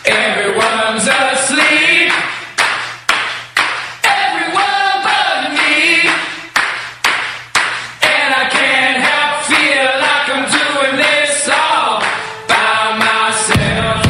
Everyone's asleep. Everyone but me. And I can't help feel like I'm doing this all by myself.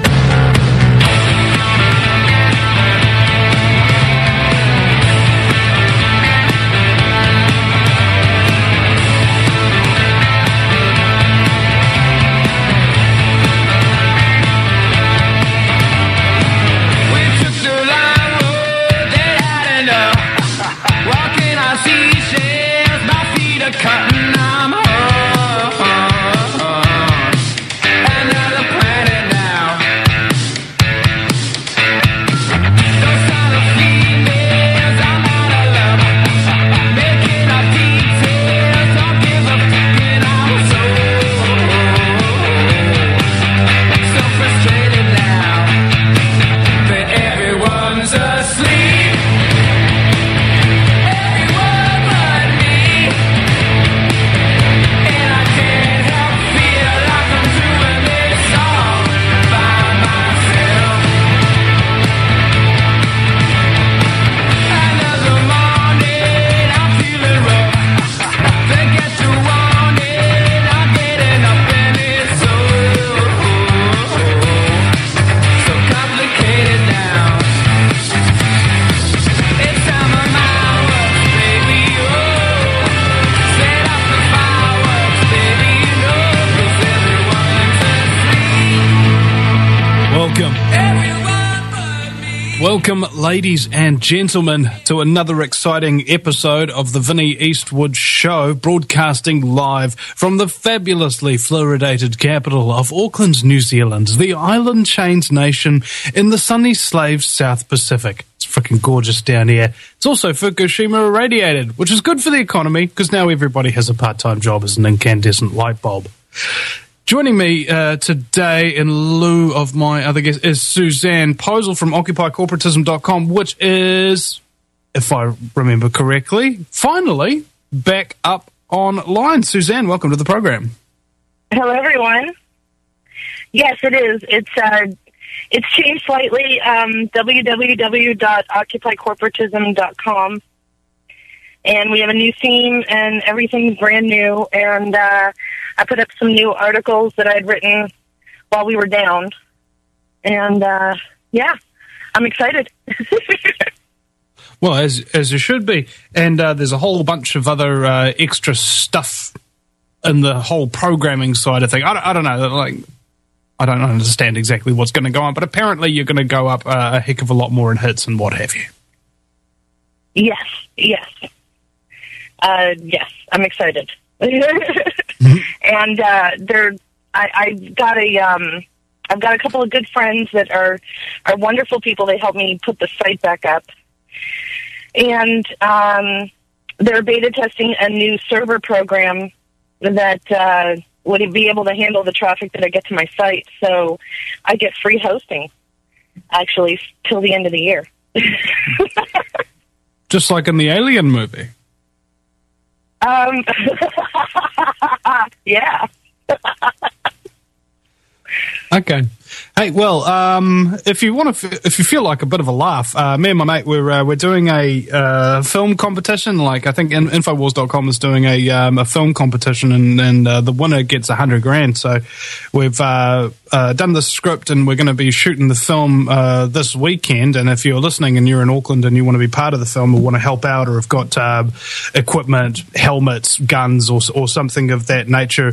Welcome, ladies and gentlemen, to another exciting episode of the Vinnie Eastwood Show, broadcasting live from the fabulously fluoridated capital of Auckland, New Zealand, the island chains nation in the sunny slave South Pacific. It's freaking gorgeous down here. It's also Fukushima irradiated, which is good for the economy because now everybody has a part-time job as an incandescent light bulb. Joining me today in lieu of my other guest is Suzanne Posel from OccupyCorporatism.com, which is, if I remember correctly, finally back up online. Suzanne, welcome to the program. Hello, everyone. Yes, it is. It's changed slightly, www.OccupyCorporatism.com. And we have a new theme, and everything's brand new. And I put up some new articles that I had written while we were down. And, yeah, I'm excited. Well, as you should be. And there's a whole bunch of other extra stuff in the whole programming side of things. I don't know, like, I don't understand exactly what's going to go on, but apparently you're going to go up a heck of a lot more in hits and what have you. Yes. Yes, I'm excited. And I've got a couple of good friends that are wonderful people. They helped me put the site back up, and they're beta testing a new server program that would be able to handle the traffic that I get to my site. So I get free hosting, actually, till the end of the year. Just like in the Alien movie. Yeah. Okay. Hey, well, if you feel like a bit of a laugh, me and my mate we're doing a film competition. Like I think Infowars.com is doing a film competition, and the winner gets $100,000. So we've done the script, and we're going to be shooting the film this weekend. And if you're listening and you're in Auckland and you want to be part of the film or want to help out, or have got equipment, helmets, guns, or something of that nature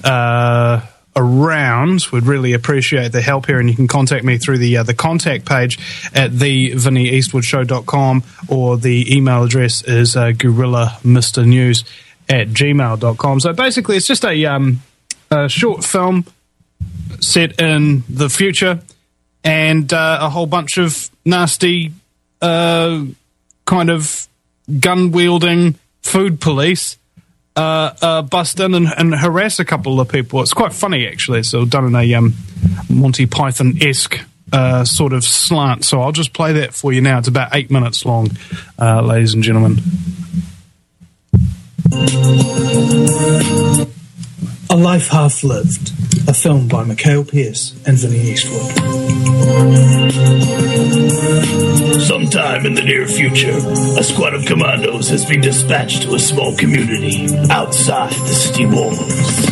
around, would really appreciate the help here, and you can contact me through the contact page at thevinnieeastwoodshow.com, or the email address is gorillamrnews@gmail.com. So basically it's just a short film set in the future, and a whole bunch of nasty kind of gun-wielding food police bust in and harass a couple of people. It's quite funny, actually. It's done in a Monty Python-esque sort of slant. So I'll just play that for you now. It's about 8 minutes long, ladies and gentlemen. A Life Half Lived, a film by Mikhail Pearce and Vinnie Eastwood. Sometime in the near future, a squad of commandos has been dispatched to a small community outside the city walls.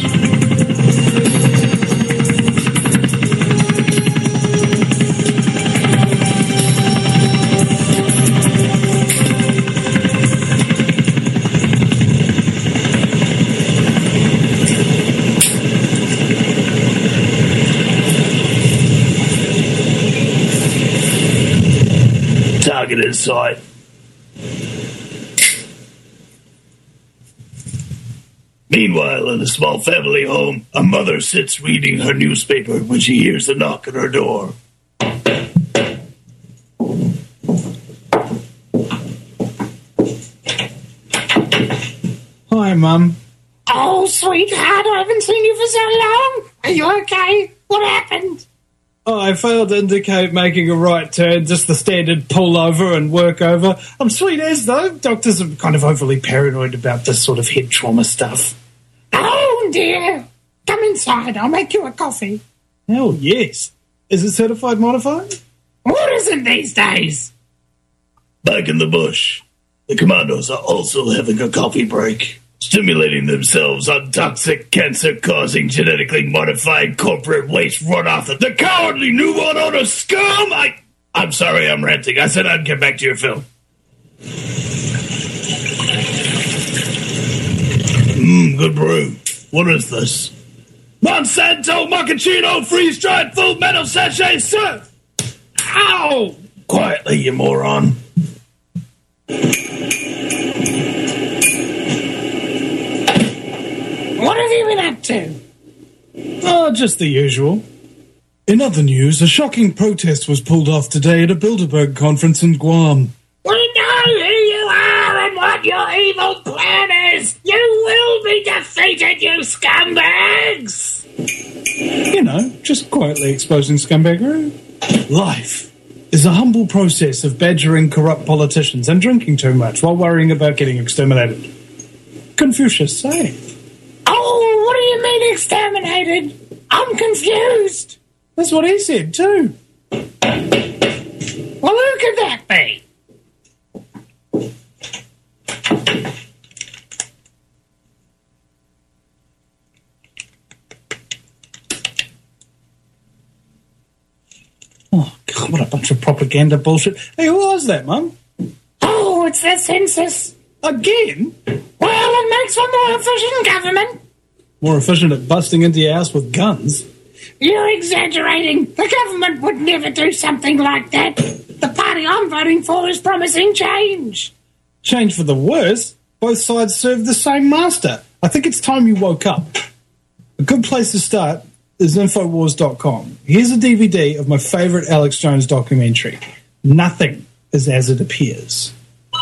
Target in sight. Meanwhile, in a small family home, a mother sits reading her newspaper when she hears a knock at her door. Hi, Mum. Oh, sweetheart, I haven't seen you for so long. Are you okay? What happened? Oh, I failed to indicate making a right turn, just the standard pull over and work over. I'm sweet as, though. Doctors are kind of overly paranoid about this sort of head trauma stuff. Oh, dear. Come inside. I'll make you a coffee. Hell, yes. Is it certified modified? What is it these days? Back in the bush, the commandos are also having a coffee break, stimulating themselves on toxic, cancer-causing, genetically modified corporate waste runoff of the cowardly new world order scum! I'm sorry I'm ranting. I said I'd get back to your film. Good brew. What is this? Monsanto Mochaccino freeze-dried full metal sachet surf! Ow! Quietly, you moron. What have you been up to? Oh, just the usual. In other news, a shocking protest was pulled off today at a Bilderberg conference in Guam. We know who you are and what your evil plan is. You will be defeated, you scumbags. You know, just quietly exposing scumbaggery. Life is a humble process of badgering corrupt politicians and drinking too much while worrying about getting exterminated. Confucius saying. Oh, what do you mean exterminated? I'm confused. That's what he said too. Well, who could that be? Oh, God, what a bunch of propaganda bullshit. Hey, who was that, Mum? Oh, it's the census. Again? Well, it makes for more efficient government. More efficient at busting into your house with guns. You're exaggerating. The government would never do something like that. The party I'm voting for is promising change. Change for the worse? Both sides serve the same master. I think it's time you woke up. A good place to start is Infowars.com. Here's a DVD of my favourite Alex Jones documentary. Nothing is as it appears.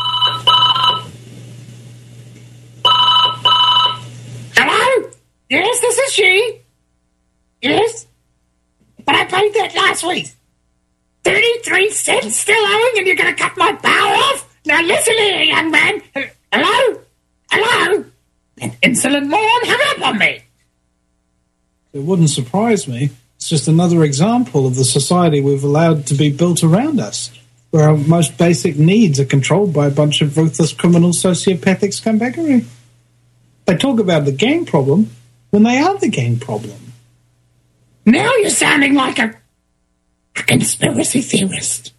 Hello? Yes, this is she. Yes? But I paid that last week. 33 cents still owing and you're going to cut my power off? Now listen here, young man. Hello? Hello? An insolent moron hung up on me. It wouldn't surprise me. It's just another example of the society we've allowed to be built around us, where our most basic needs are controlled by a bunch of ruthless criminal sociopathic scumbaggery. They talk about the gang problem when they are the gang problem. Now you're sounding like a conspiracy theorist.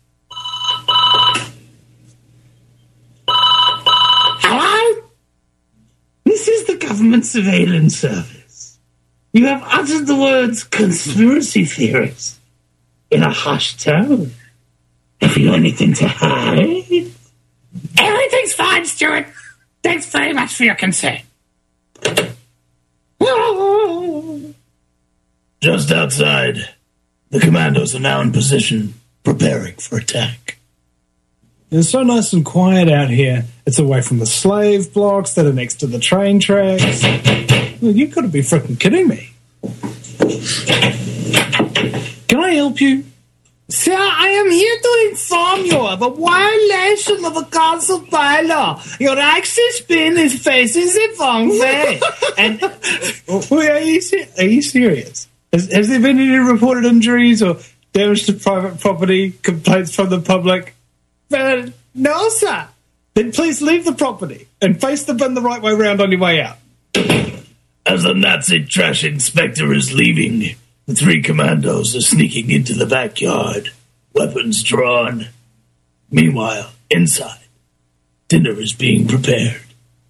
Hello? This is the government surveillance service. You have uttered the words conspiracy theorist in a hushed tone. Have you anything to hide? Everything's fine, Stuart. Thanks very much for your concern. Just outside, the commandos are now in position, preparing for attack. It's so nice and quiet out here. It's away from the slave blocks that are next to the train tracks. Well, you've got to be freaking kidding me. Can I help you? Sir, I am here to inform you of a violation of the council bylaw. Your access bin is facing the wrong way. And wait, are you serious? Has there been any reported injuries or damage to private property, complaints from the public. No, sir. Then please leave the property and face the bin the right way round on your way out. As the Nazi trash inspector is leaving, the 3 commandos are sneaking into the backyard, weapons drawn. Meanwhile, inside, dinner is being prepared.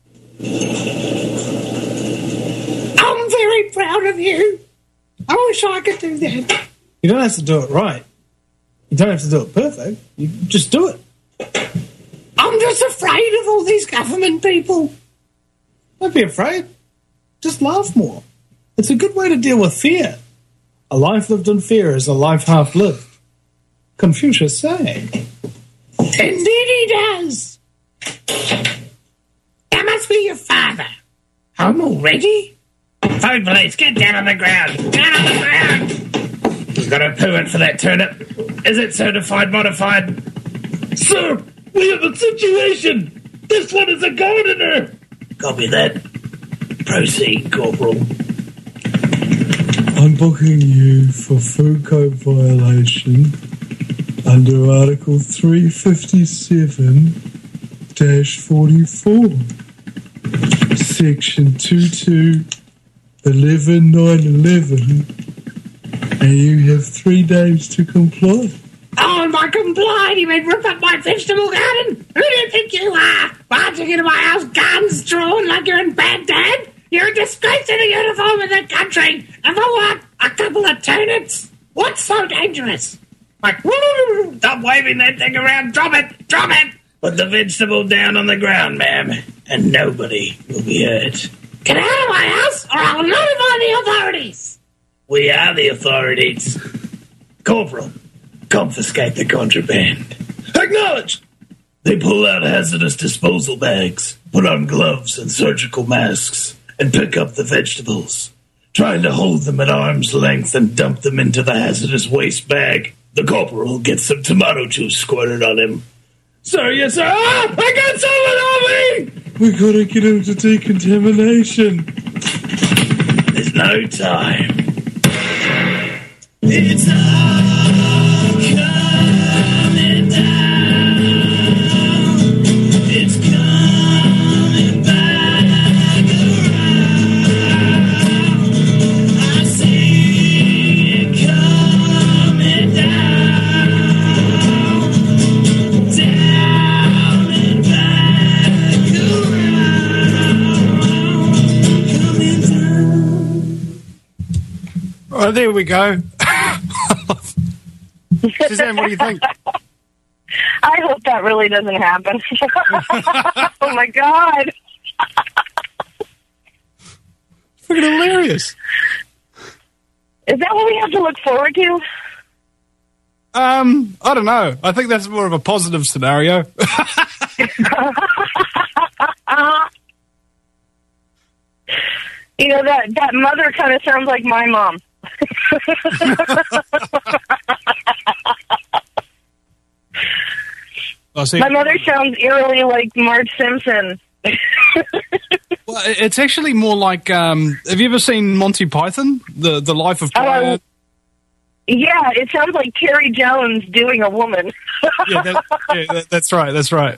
I'm very proud of you. I wish I could do that. You don't have to do it right. You don't have to do it perfect. You just do it. I'm just afraid of all these government people. Don't be afraid. Just laugh more. It's a good way to deal with fear. A life lived in fear is a life half lived. Confucius saying. Indeed he does. That must be your father. Home already? Phone police, get down on the ground. Down on the ground. We've got a permit for that turnip. Is it certified modified? Sir, we have a situation. This one is a gardener. Copy that. Proceed, Corporal. I'm booking you for food code violation under Article 357-44, Section 22-11-911, and you have 3 days to comply. Oh, if I complied, he would rip up my vegetable garden. Who do you think you are? Barging into my house, guns drawn like you're in Baghdad? You're a disgrace to the uniform of the country. And for what? A couple of turnips? What's so dangerous? Like, stop waving that thing around. Drop it. Drop it. Put the vegetable down on the ground, ma'am, and nobody will be hurt. Get out of my house or I'll notify the authorities. We are the authorities. Corporal, confiscate the contraband. Acknowledged! They pull out hazardous disposal bags, put on gloves and surgical masks, and pick up the vegetables, trying to hold them at arm's length and dump them into the hazardous waste bag. The corporal gets some tomato juice squirted on him. Sir, yes, sir. Ah, I got someone on me! We gotta get him to decontamination. There's no time. It's all coming down. It's coming back around. I see it coming down. Down and back around. Coming down. Oh, there we go. Suzanne, what do you think? I hope that really doesn't happen. Oh my God. Freaking hilarious. Is that what we have to look forward to? I don't know. I think that's more of a positive scenario. You know, that mother kind of sounds like my mom. I see. My mother sounds eerily like Marge Simpson. Well, it's actually more like, have you ever seen Monty Python? The Life of Brian? Yeah, it sounds like Terry Jones doing a woman. That's right. That's right.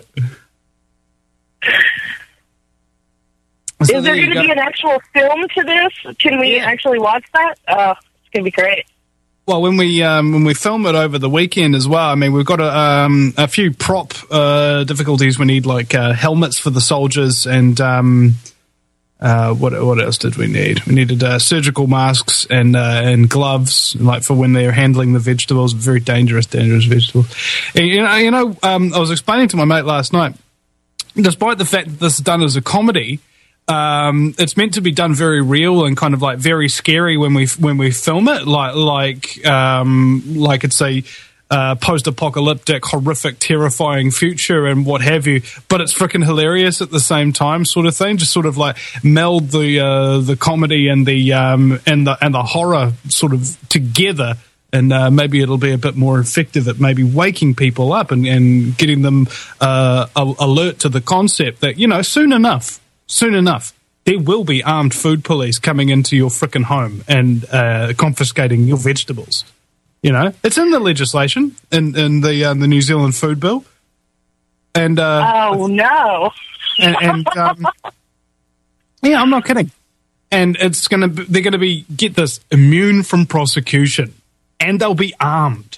So Is there going to be an actual film to this? Can we actually watch that? It's going to be great. Well, when we film it over the weekend as well, I mean, we've got a few prop difficulties. We need like helmets for the soldiers, and what else did we need? We needed surgical masks and gloves, like for when they're handling the vegetables, very dangerous vegetables. And, I was explaining to my mate last night, despite the fact that this is done as a comedy, it's meant to be done very real and kind of like very scary when we film it, like it's a post-apocalyptic, horrific, terrifying future and what have you. But it's freaking hilarious at the same time, sort of thing. Just sort of like meld the comedy and the horror sort of together. And maybe it'll be a bit more effective at maybe waking people up and getting them alert to the concept that, soon enough, there will be armed food police coming into your frickin' home and confiscating your vegetables. You know, it's in the legislation in the New Zealand food bill. And oh no! and yeah, I'm not kidding. And they're gonna be, get this, immune from prosecution, and they'll be armed.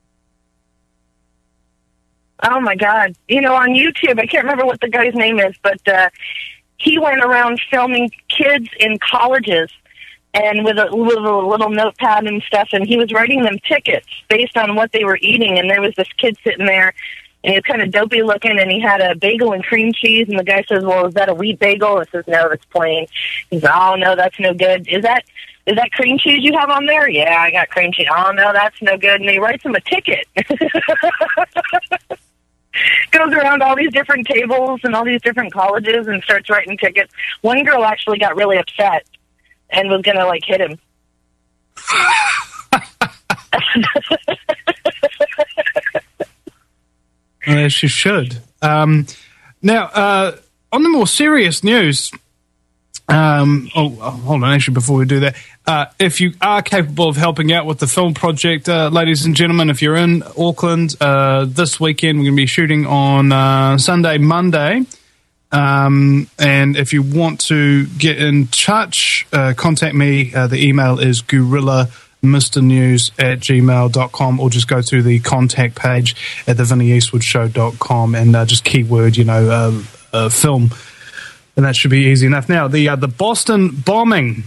Oh my God! You know, on YouTube, I can't remember what the guy's name is, but he went around filming kids in colleges, and with a little notepad and stuff, and he was writing them tickets based on what they were eating. And there was this kid sitting there, and he was kind of dopey looking, and he had a bagel and cream cheese. And the guy says, "Well, is that a wheat bagel?" I says, "No, that's plain." He says, "Oh no, that's no good. Is that cream cheese you have on there?" "Yeah, I got cream cheese." "Oh no, that's no good." And he writes him a ticket. Goes around all these different tables and all these different colleges and starts writing tickets. One girl actually got really upset and was going to, like, hit him. As she should. Now, on the more serious news, hold on, actually, before we do that, if you are capable of helping out with the film project, ladies and gentlemen, if you're in Auckland this weekend, we're going to be shooting on Sunday, Monday. And if you want to get in touch, contact me. The email is gorillamisternews@gmail.com, or just go to the contact page at thevinnieeastwoodshow.com and just keyword, film. And that should be easy enough. Now, the Boston bombing.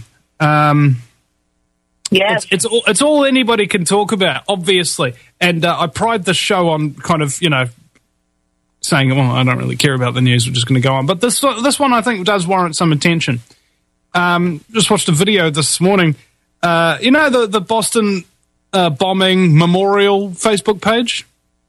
Yes. It's all anybody can talk about, obviously. And I pride the show on kind of, saying, well, I don't really care about the news, we're just going to go on. But this one, I think, does warrant some attention. Just watched a video this morning. The Boston bombing memorial Facebook page?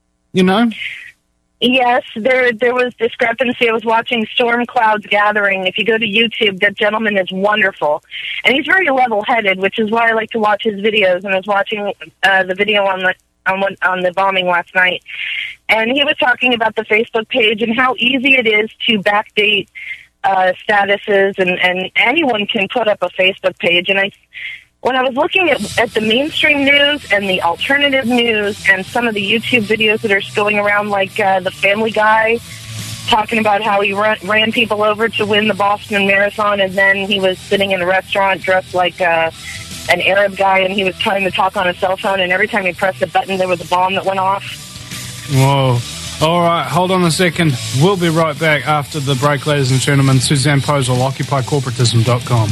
Yes, there was discrepancy. I was watching Storm Clouds Gathering. If you go to YouTube, that gentleman is wonderful. And he's very level-headed, which is why I like to watch his videos. And I was watching the video on the bombing last night. And he was talking about the Facebook page and how easy it is to backdate statuses, and anyone can put up a Facebook page. And when I was looking at the mainstream news and the alternative news and some of the YouTube videos that are going around, like the Family Guy talking about how he ran people over to win the Boston Marathon, and then he was sitting in a restaurant dressed like an Arab guy, and he was trying to talk on a cell phone, and every time he pressed a button, there was a bomb that went off. Whoa. All right, hold on a second. We'll be right back after the break, ladies and gentlemen. Suzanne Posel, OccupyCorporatism.com.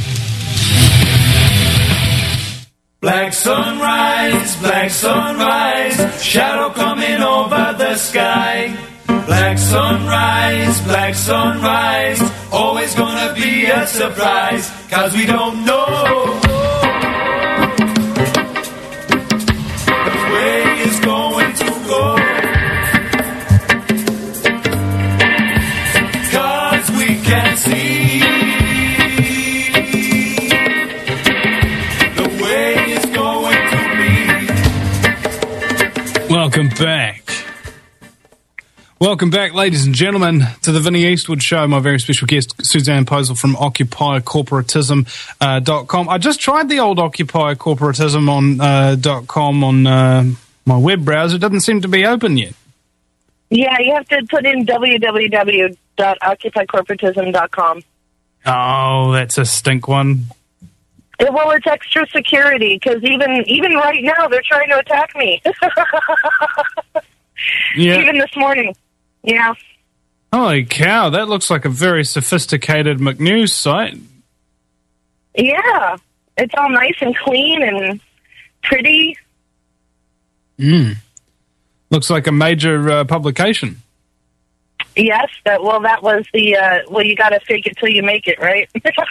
Black sunrise, shadow coming over the sky. Black sunrise, always gonna be a surprise, 'cause we don't know which way it's going to go. 'Cause we can see the way it's going to be. Welcome back. Welcome back, ladies and gentlemen, to the Vinnie Eastwood Show. My very special guest, Suzanne Posel from OccupyCorporatism.com. I just tried the old OccupyCorporatism on .com on my web browser. It doesn't seem to be open yet. Yeah, you have to put in www.occupycorporatism.com. Oh, that's a stink one. Well, it's extra security, because even right now, they're trying to attack me. Yeah. Even this morning. Yeah. Holy cow, that looks like a very sophisticated McNews site. Yeah. It's all nice and clean and pretty. Looks like a major publication. Yes, that was the, you gotta fake it till you make it, right?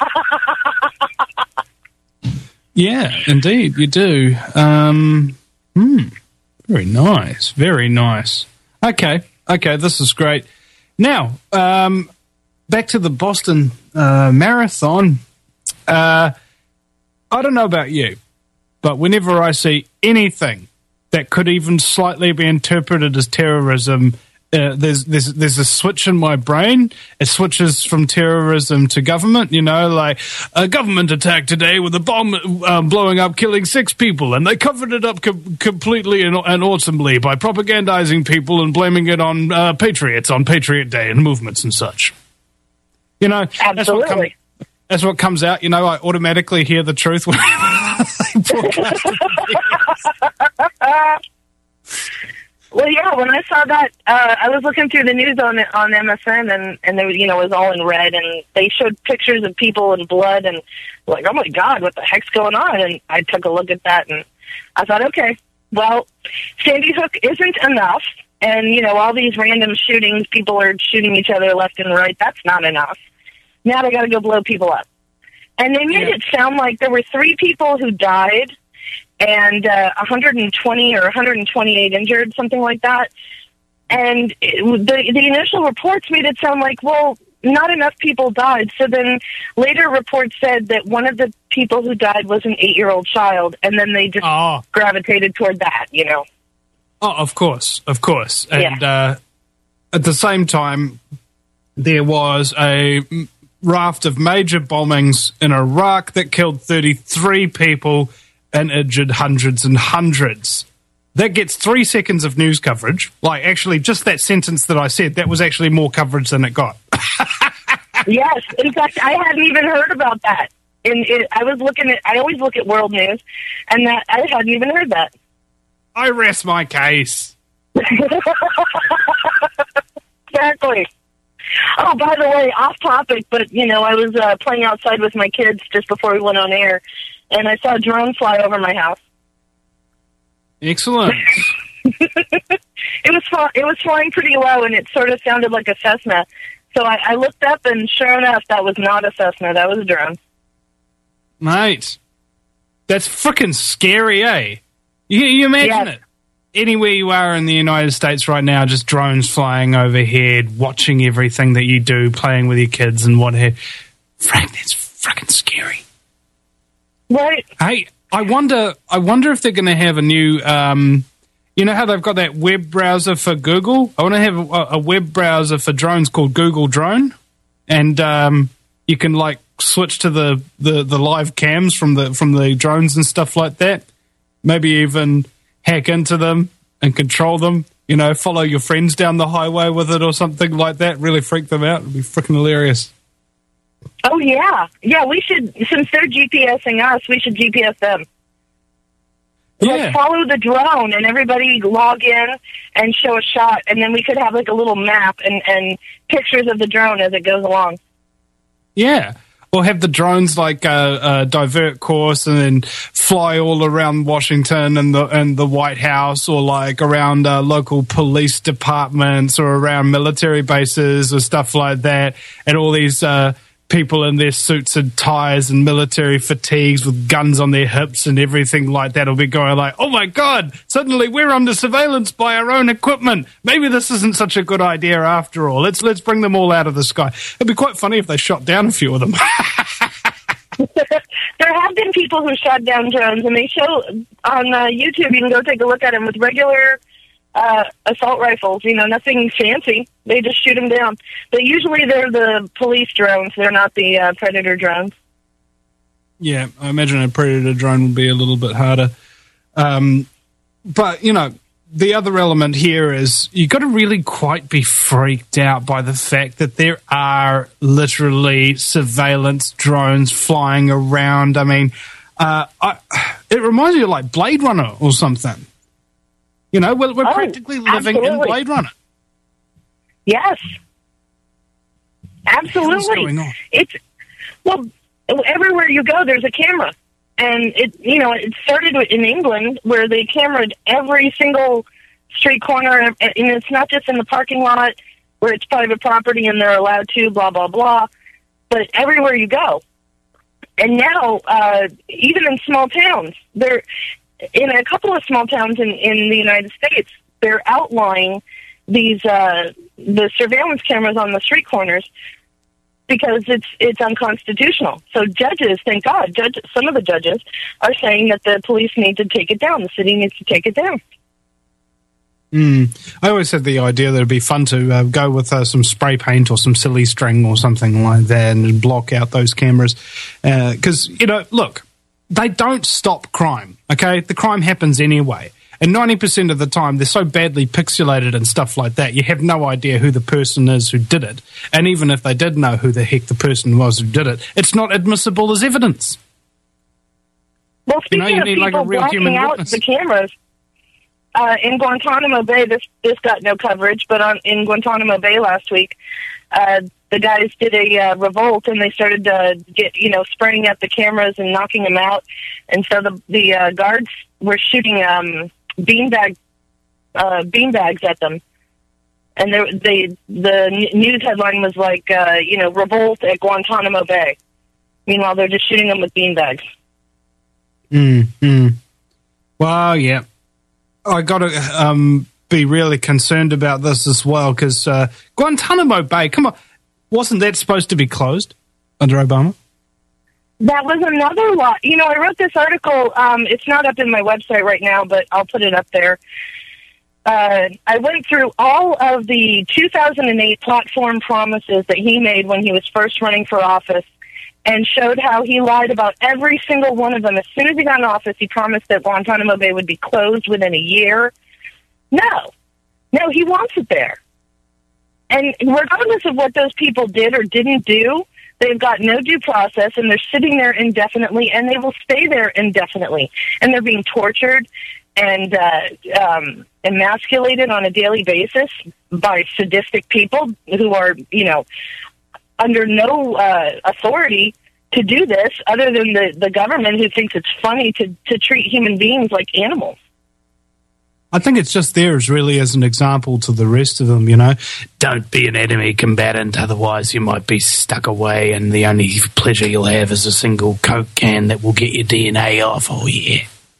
Yeah, indeed, you do. Very nice, very nice. Okay, this is great. Now, back to the Boston Marathon. I don't know about you, but whenever I see anything that could even slightly be interpreted as terrorism, there's a switch in my brain. It switches from terrorism to government. You know, like a government attack today with a bomb blowing up, killing 6 people, and they covered it up completely and awesomely by propagandizing people and blaming it on patriots on Patriot Day and movements and such. You know, Absolutely. That's what comes out. You know, I automatically hear the truth when they broadcast it. Well, yeah, when I saw that, I was looking through the news on MSN, and there was, you know, it was all in red, and they showed pictures of people in blood, and like, oh my God, what the heck's going on? And I took a look at that, and I thought, okay, well, Sandy Hook isn't enough, and, you know, all these random shootings, people are shooting each other left and right, that's not enough. Now they got to go blow people up. And they made it sound like there were 3 people who died, and 120 or 128 injured, something like that. And the initial reports made it sound like, well, not enough people died. So then later reports said that one of the people who died was an 8-year-old child, and then they just gravitated toward that, you know. Oh, of course. And at the same time, there was a raft of major bombings in Iraq that killed 33 people and injured hundreds and hundreds. That gets 3 seconds of news coverage. Like, actually, just that sentence that I said, that was actually more coverage than it got. Yes. In fact, I hadn't even heard about that. I always look at world news, and that I hadn't even heard that. I rest my case. Exactly. Oh, by the way, off topic, but, you know, I was playing outside with my kids just before we went on air, and I saw a drone fly over my house. Excellent. It was flying pretty low, and it sort of sounded like a Cessna. So I looked up, and sure enough, that was not a Cessna. That was a drone. Mate, that's freaking scary, eh? You imagine it. Anywhere you are in the United States right now, just drones flying overhead, watching everything that you do, playing with your kids and what have. Frank, that's freaking scary. Right. Hey, I wonder if they're going to have a new, you know how they've got that web browser for Google? I want to have a web browser for drones called Google Drone, and you can like switch to the live cams from the drones and stuff like that. Maybe even hack into them and control them. You know, follow your friends down the highway with it or something like that. Really freak them out. It'd be freaking hilarious. Oh, yeah. Yeah, we should, since they're GPSing us, we should GPS them. Yeah. Let's follow the drone and everybody log in and show a shot, and then we could have like a little map and pictures of the drone as it goes along. Yeah. Or have the drones like divert course and then fly all around Washington and the White House, or like around local police departments or around military bases or stuff like that, and all these people in their suits and ties and military fatigues with guns on their hips and everything like that will be going like, oh my God, suddenly we're under surveillance by our own equipment. Maybe this isn't such a good idea after all. Let's bring them all out of the sky. It'd be quite funny if they shot down a few of them. There have been people who shot down drones, and they show on YouTube, you can go take a look at them with regular assault rifles, you know, nothing fancy. They just shoot them down. But usually they're the police drones. They're not the Predator drones. Yeah, I imagine a Predator drone would be a little bit harder. But, you know, the other element here is you've got to really quite be freaked out by the fact that there are literally surveillance drones flying around. I mean, it reminds me of like Blade Runner or something. You know, we're practically living in Blade Runner. Yes. Absolutely. What's going on? Well, everywhere you go, there's a camera. And it started in England, where they cameraed every single street corner, and it's not just in the parking lot where it's private property and they're allowed to, blah, blah, blah, but everywhere you go. And now, even in small towns, in a couple of small towns in the United States, they're outlawing these the surveillance cameras on the street corners because it's unconstitutional. So judges, thank God, some of the judges are saying that the police need to take it down. The city needs to take it down. I always had the idea that it'd be fun to go with some spray paint or some silly string or something like that and block out those cameras. Because, look, they don't stop crime, okay? The crime happens anyway. And 90% of the time, they're so badly pixelated and stuff like that, you have no idea who the person is who did it. And even if they did know who the heck the person was who did it, it's not admissible as evidence. Well, speaking of need people like a real blocking human out witness. the cameras, in Guantanamo Bay, this got no coverage, but in Guantanamo Bay last week, the guys did a revolt, and they started spraying at the cameras and knocking them out. And so the guards were shooting beanbags at them. And the news headline was like, revolt at Guantanamo Bay. Meanwhile, they're just shooting them with beanbags. Well, yeah. I got to be really concerned about this as well, because Guantanamo Bay, come on, wasn't that supposed to be closed under Obama? That was another lot. I wrote this article. It's not up in my website right now, but I'll put it up there. I went through all of the 2008 platform promises that he made when he was first running for office and showed how he lied about every single one of them. As soon as he got in office, he promised that Guantanamo Bay would be closed within a year. No, he wants it there. And regardless of what those people did or didn't do, they've got no due process, and they're sitting there indefinitely, and they will stay there indefinitely. And they're being tortured and emasculated on a daily basis by sadistic people who are, under no authority to do this other than the government, who thinks it's funny to treat human beings like animals. I think it's just there as really as an example to the rest of them, Don't be an enemy combatant, otherwise you might be stuck away and the only pleasure you'll have is a single Coke can that will get your DNA off. Oh, yeah.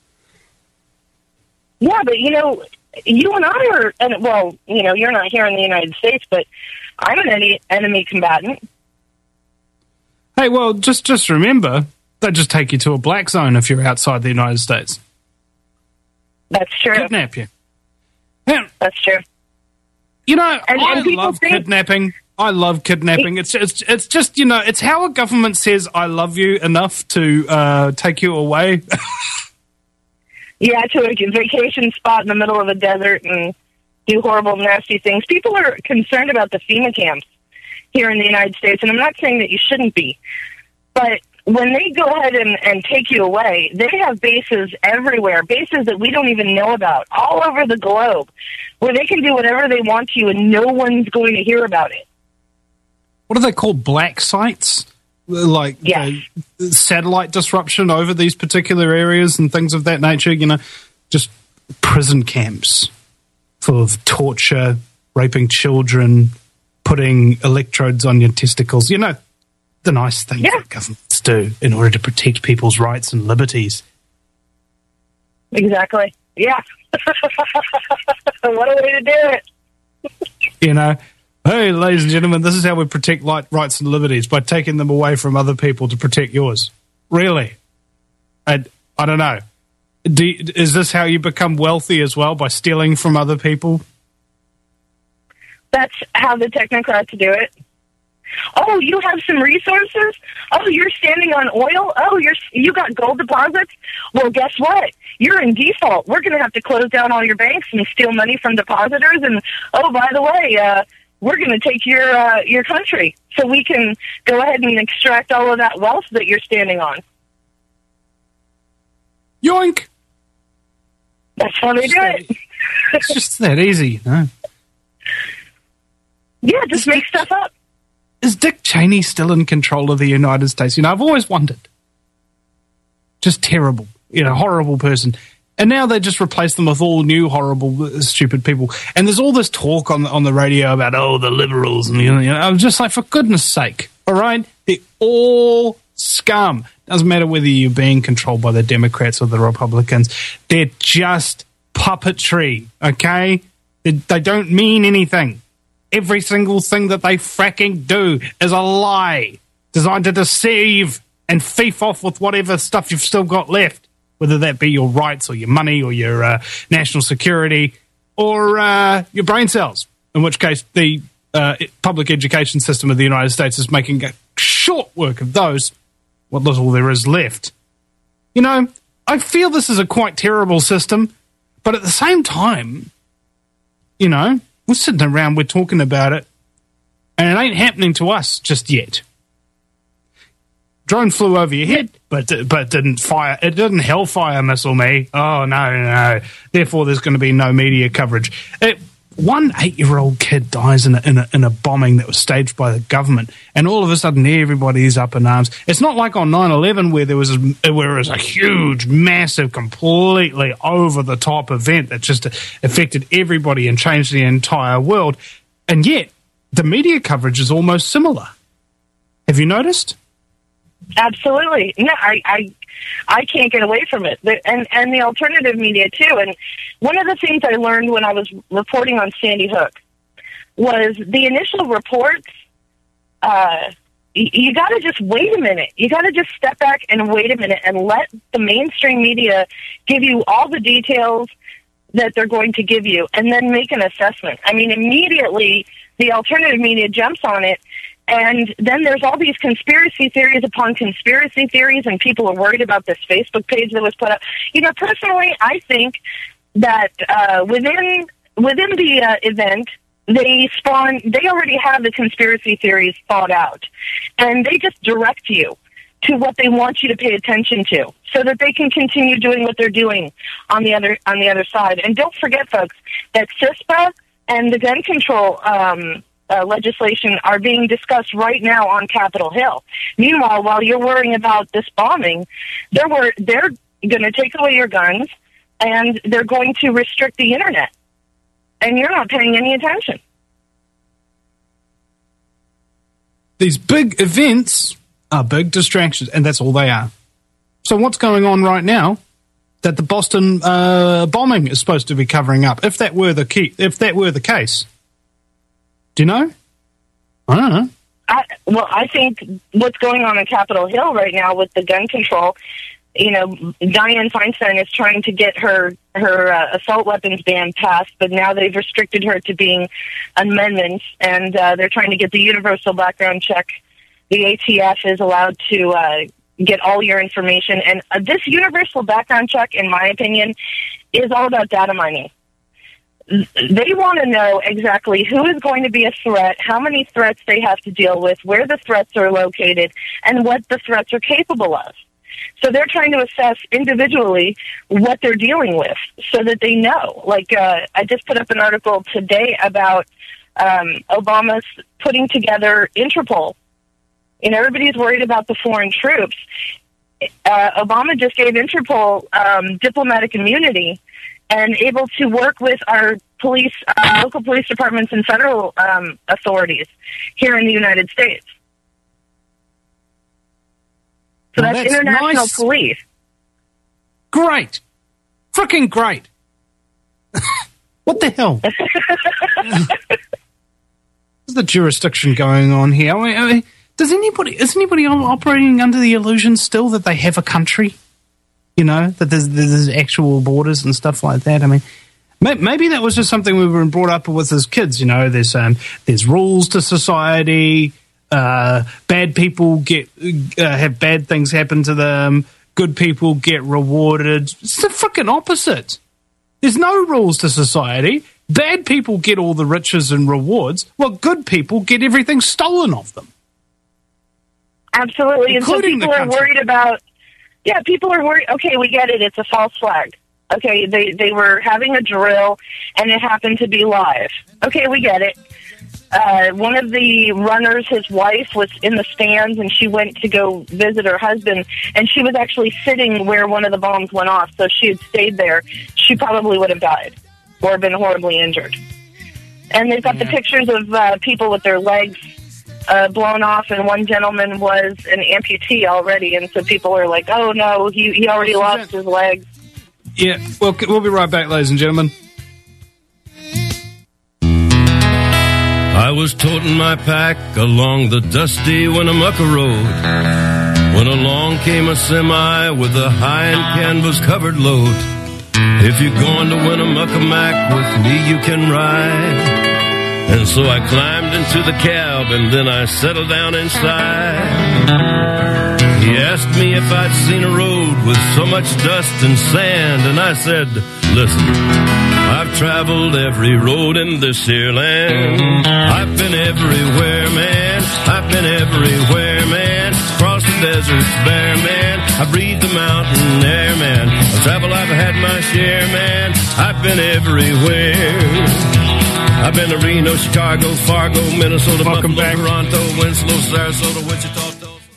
Yeah, but, you and I are, you're not here in the United States, but I'm an enemy combatant. Hey, well, just remember, they just take you to a black zone if you're outside the United States. That's true. Kidnap you. Yeah. That's true. I love kidnapping. I love kidnapping. It's just, it's how a government says, I love you enough to take you away. Yeah, to a vacation spot in the middle of a desert and do horrible, nasty things. People are concerned about the FEMA camps here in the United States, and I'm not saying that you shouldn't be. But when they go ahead and take you away, they have bases everywhere, bases that we don't even know about, all over the globe, where they can do whatever they want to you and no one's going to hear about it. What are they called? Black sites? Like satellite disruption over these particular areas and things of that nature, just prison camps full of torture, raping children, putting electrodes on your testicles, the nice things that governments do in order to protect people's rights and liberties. Exactly. Yeah. What a way to do it. Hey, ladies and gentlemen, this is how we protect rights and liberties, by taking them away from other people to protect yours. Really? I don't know. Is this how you become wealthy as well, by stealing from other people? That's how the technocrats do it. Oh, you have some resources? Oh, you're standing on oil? Oh, you got gold deposits? Well, guess what? You're in default. We're going to have to close down all your banks and steal money from depositors. And, oh, by the way, we're going to take your country so we can go ahead and extract all of that wealth that you're standing on. Yoink! That's how they do it. It's just that easy, Yeah, just make stuff up. Is Dick Cheney still in control of the United States? I've always wondered. Just terrible, horrible person. And now they just replace them with all new, horrible, stupid people. And there's all this talk on the radio about, the liberals. And I'm just like, for goodness sake, all right? They're all scum. Doesn't matter whether you're being controlled by the Democrats or the Republicans. They're just puppetry, okay? They don't mean anything. Every single thing that they fracking do is a lie designed to deceive and thief off with whatever stuff you've still got left, whether that be your rights or your money or your national security. or your brain cells, in which case the public education system of the United States is making a short work of those, what little there is left. You know, I feel this is a quite terrible system, but at the same time, you know, we're sitting around, we're talking about it, and it ain't happening to us just yet. Drone flew over your head, but didn't fire. It didn't hellfire missile me. Oh, no. Therefore, there's going to be no media coverage. One 8-year-old kid dies in a bombing that was staged by the government, and all of a sudden everybody's up in arms. It's not like on 9/11 where there was a huge, massive, completely over-the-top event that just affected everybody and changed the entire world. And yet, the media coverage is almost similar. Have you noticed? Absolutely. No, I can't get away from it. And the alternative media, too. And one of the things I learned when I was reporting on Sandy Hook was the initial reports, you got to just wait a minute. You got to just step back and wait a minute and let the mainstream media give you all the details that they're going to give you and then make an assessment. I mean, immediately the alternative media jumps on it. And then there's all these conspiracy theories upon conspiracy theories, and people are worried about this Facebook page that was put up. You know, personally, I think that within the event, they already have the conspiracy theories thought out, and they just direct you to what they want you to pay attention to, so that they can continue doing what they're doing on the other side. And don't forget, folks, that CISPA and the gun control legislation are being discussed right now on Capitol Hill. Meanwhile, while you're worrying about this bombing, they're going to take away your guns, and they're going to restrict the internet, and you're not paying any attention. These big events are big distractions, and that's all they are. So what's going on right now that the Boston bombing is supposed to be covering up? If that were the case, do you know? I don't know. I think what's going on Capitol Hill right now with the gun control, you know, Dianne Feinstein is trying to get her assault weapons ban passed, but now they've restricted her to being amendments, and they're trying to get the universal background check. The ATF is allowed to get all your information, and this universal background check, in my opinion, is all about data mining. They want to know exactly who is going to be a threat, how many threats they have to deal with, where the threats are located, and what the threats are capable of. So they're trying to assess individually what they're dealing with so that they know. Like, I just put up an article today about Obama's putting together Interpol. You know, everybody's worried about the foreign troops. Obama just gave Interpol diplomatic immunity and able to work with our police, local police departments and federal authorities here in the United States. So that's international nice. Police. Great. Freaking great. What the hell? What's the jurisdiction going on here? I mean, is anybody operating under the illusion still that they have a country? You know, that there's actual borders and stuff like that. I mean, maybe that was just something we were brought up with as kids. You know, there's rules to society. Bad people have bad things happen to them. Good people get rewarded. It's the freaking opposite. There's no rules to society. Bad people get all the riches and rewards, while good people get everything stolen off them. Absolutely, and so people are worried about. Yeah, people are worried. Okay, we get it. It's a false flag. Okay, they were having a drill, and it happened to be live. Okay, we get it. One of the runners, his wife, was in the stands, and she went to go visit her husband, and she was actually sitting where one of the bombs went off. So if she had stayed there, she probably would have died or been horribly injured. And they've got the pictures of people with their legs blown off, and one gentleman was an amputee already, and so people are like, oh no, he already lost his legs. Yeah, we'll be right back, ladies and gentlemen. I was toting my pack along the dusty Winnemucca Road when along came a semi with a high and canvas covered load. If you're going to win a muck-a-mack with me, you can ride. And so I climbed into the cab, and then I settled down inside. He asked me if I'd seen a road with so much dust and sand, and I said, listen, I've traveled every road in this here land. I've been everywhere, man. I've been everywhere, man. Across the deserts bare, man. I breathe the mountain air, man. Of travel I've had my share, man. I've been everywhere. I've been to Reno, Chicago, Fargo, Minnesota, Welcome Buffalo, back. Toronto, Winslow, Sarasota, Wichita.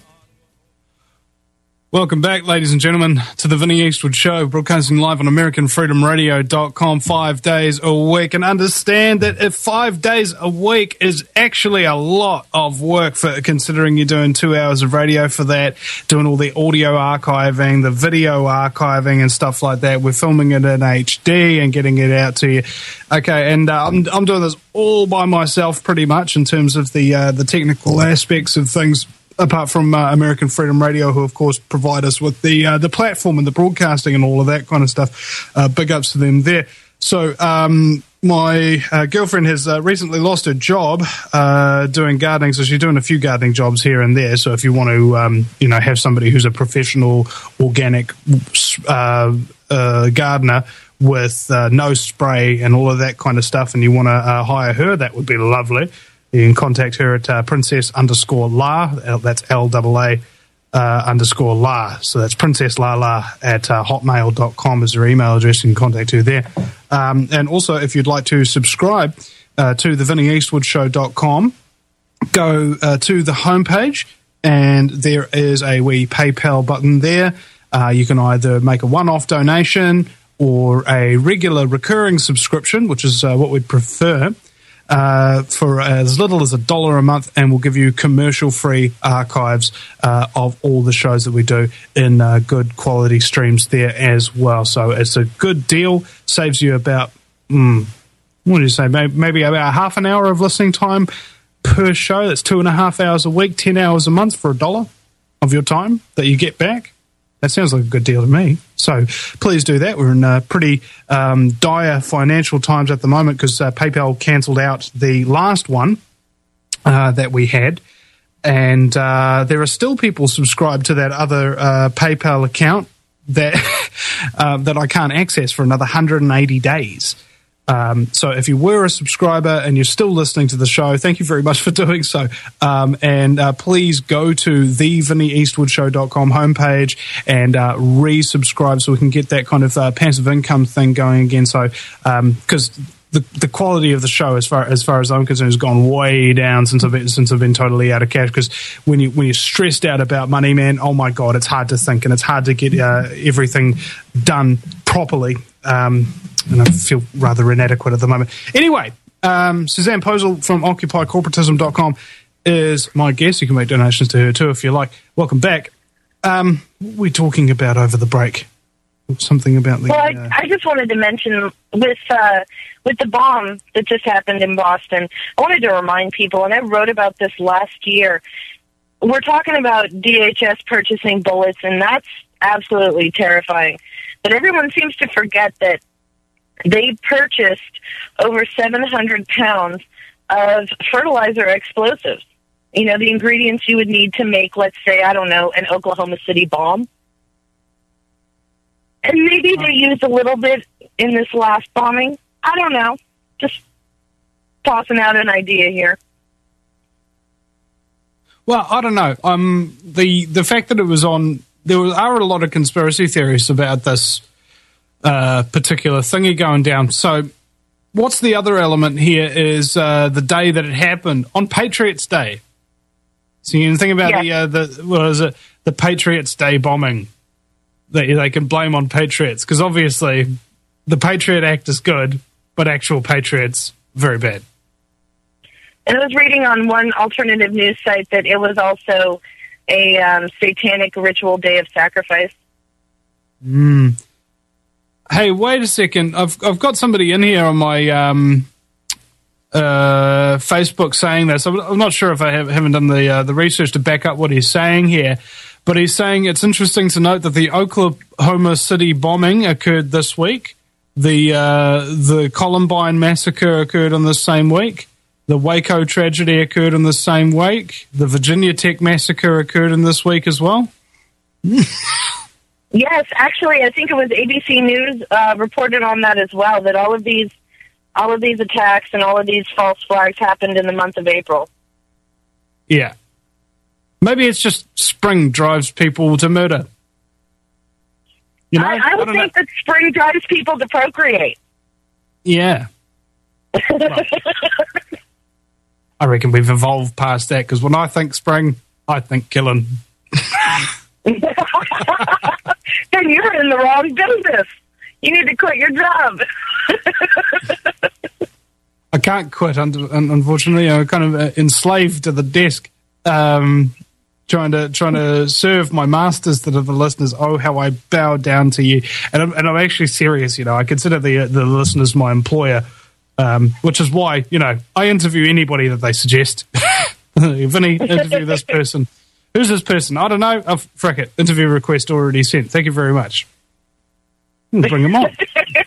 Welcome back, ladies and gentlemen, to the Vinnie Eastwood Show, broadcasting live on AmericanFreedomRadio.com 5 days a week. And understand that if 5 days a week is actually a lot of work, for considering you're doing 2 hours of radio for that, doing all the audio archiving, the video archiving and stuff like that. We're filming it in HD and getting it out to you. Okay, and I'm doing this all by myself pretty much in terms of the technical aspects of things, apart from American Freedom Radio, who, of course, provide us with the platform and the broadcasting and all of that kind of stuff. Big ups to them there. So my girlfriend has recently lost her job doing gardening, so she's doing a few gardening jobs here and there. So if you want to, have somebody who's a professional organic gardener with no spray and all of that kind of stuff, and you want to hire her, that would be lovely. You can contact her at princess_la, that's LAA _la. So that's princesslala at hotmail.com is her email address. You can contact her there. And also, if you'd like to subscribe to the VinnieEastwoodShow.com, go to the homepage, and there is a wee PayPal button there. You can either make a one-off donation or a regular recurring subscription, which is what we'd prefer. For as little as $1 a month, and we'll give you commercial-free archives of all the shows that we do in good quality streams there as well. So it's a good deal. Saves you about, what do you say, maybe about half an hour of listening time per show. That's 2.5 hours a week, 10 hours a month for $1 of your time that you get back. That sounds like a good deal to me. So please do that. We're in pretty dire financial times at the moment because PayPal cancelled out the last one that we had. And there are still people subscribed to that other PayPal account that that I can't access for another 180 days. So if you were a subscriber and you're still listening to the show, thank you very much for doing so. And please go to the VinnieEastwoodShow.com homepage and resubscribe so we can get that kind of passive income thing going again. So because the quality of the show, as far as I'm concerned, has gone way down since I've been totally out of cash. Because when you're stressed out about money, man, oh my God, it's hard to think and it's hard to get everything done properly. And I feel rather inadequate at the moment. Anyway, Suzanne Posel from OccupyCorporatism.com is my guest. You can make donations to her too if you like. Welcome back. What were we talking about over the break? Something about the... Well, I just wanted to mention with the bomb that just happened in Boston, I wanted to remind people, and I wrote about this last year, we're talking about DHS purchasing bullets, and that's absolutely terrifying. But everyone seems to forget that they purchased over 700 pounds of fertilizer explosives. You know, the ingredients you would need to make, let's say, I don't know, an Oklahoma City bomb. And maybe they used a little bit in this last bombing. I don't know. Just tossing out an idea here. Well, I don't know. The fact that it was on... There are a lot of conspiracy theories about this particular thingy going down. So what's the other element here is the day that it happened, on Patriots Day. So you can think about the Patriots Day bombing that they can blame on Patriots, because obviously the Patriot Act is good, but actual Patriots, very bad. And I was reading on one alternative news site that it was also a satanic ritual day of sacrifice. Hey, wait a second. I've got somebody in here on my Facebook saying this. I'm not sure if I haven't done the research to back up what he's saying here, But he's saying it's interesting to note that the Oklahoma City bombing occurred this week. The Columbine massacre occurred in the same week. The Waco tragedy occurred in the same week. The Virginia Tech massacre occurred in this week as well. Yes, actually, I think it was ABC News reported on that as well, that all of these attacks and all of these false flags happened in the month of April. Yeah. Maybe it's just spring drives people to murder. You know, I would think that spring drives people to procreate. Yeah. Well, I reckon we've evolved past that, because when I think spring, I think killing. Then you're in the wrong business. You need to quit your job. I can't quit, unfortunately. I'm kind of enslaved to the desk, trying to serve my masters to the listeners. Oh, how I bow down to you. And I'm actually serious, you know. I consider the listeners my employer, which is why, you know, I interview anybody that they suggest. Vinny, interview this person. Who's this person? I don't know. Oh, frick it. Interview request already sent. Thank you very much. Bring them on.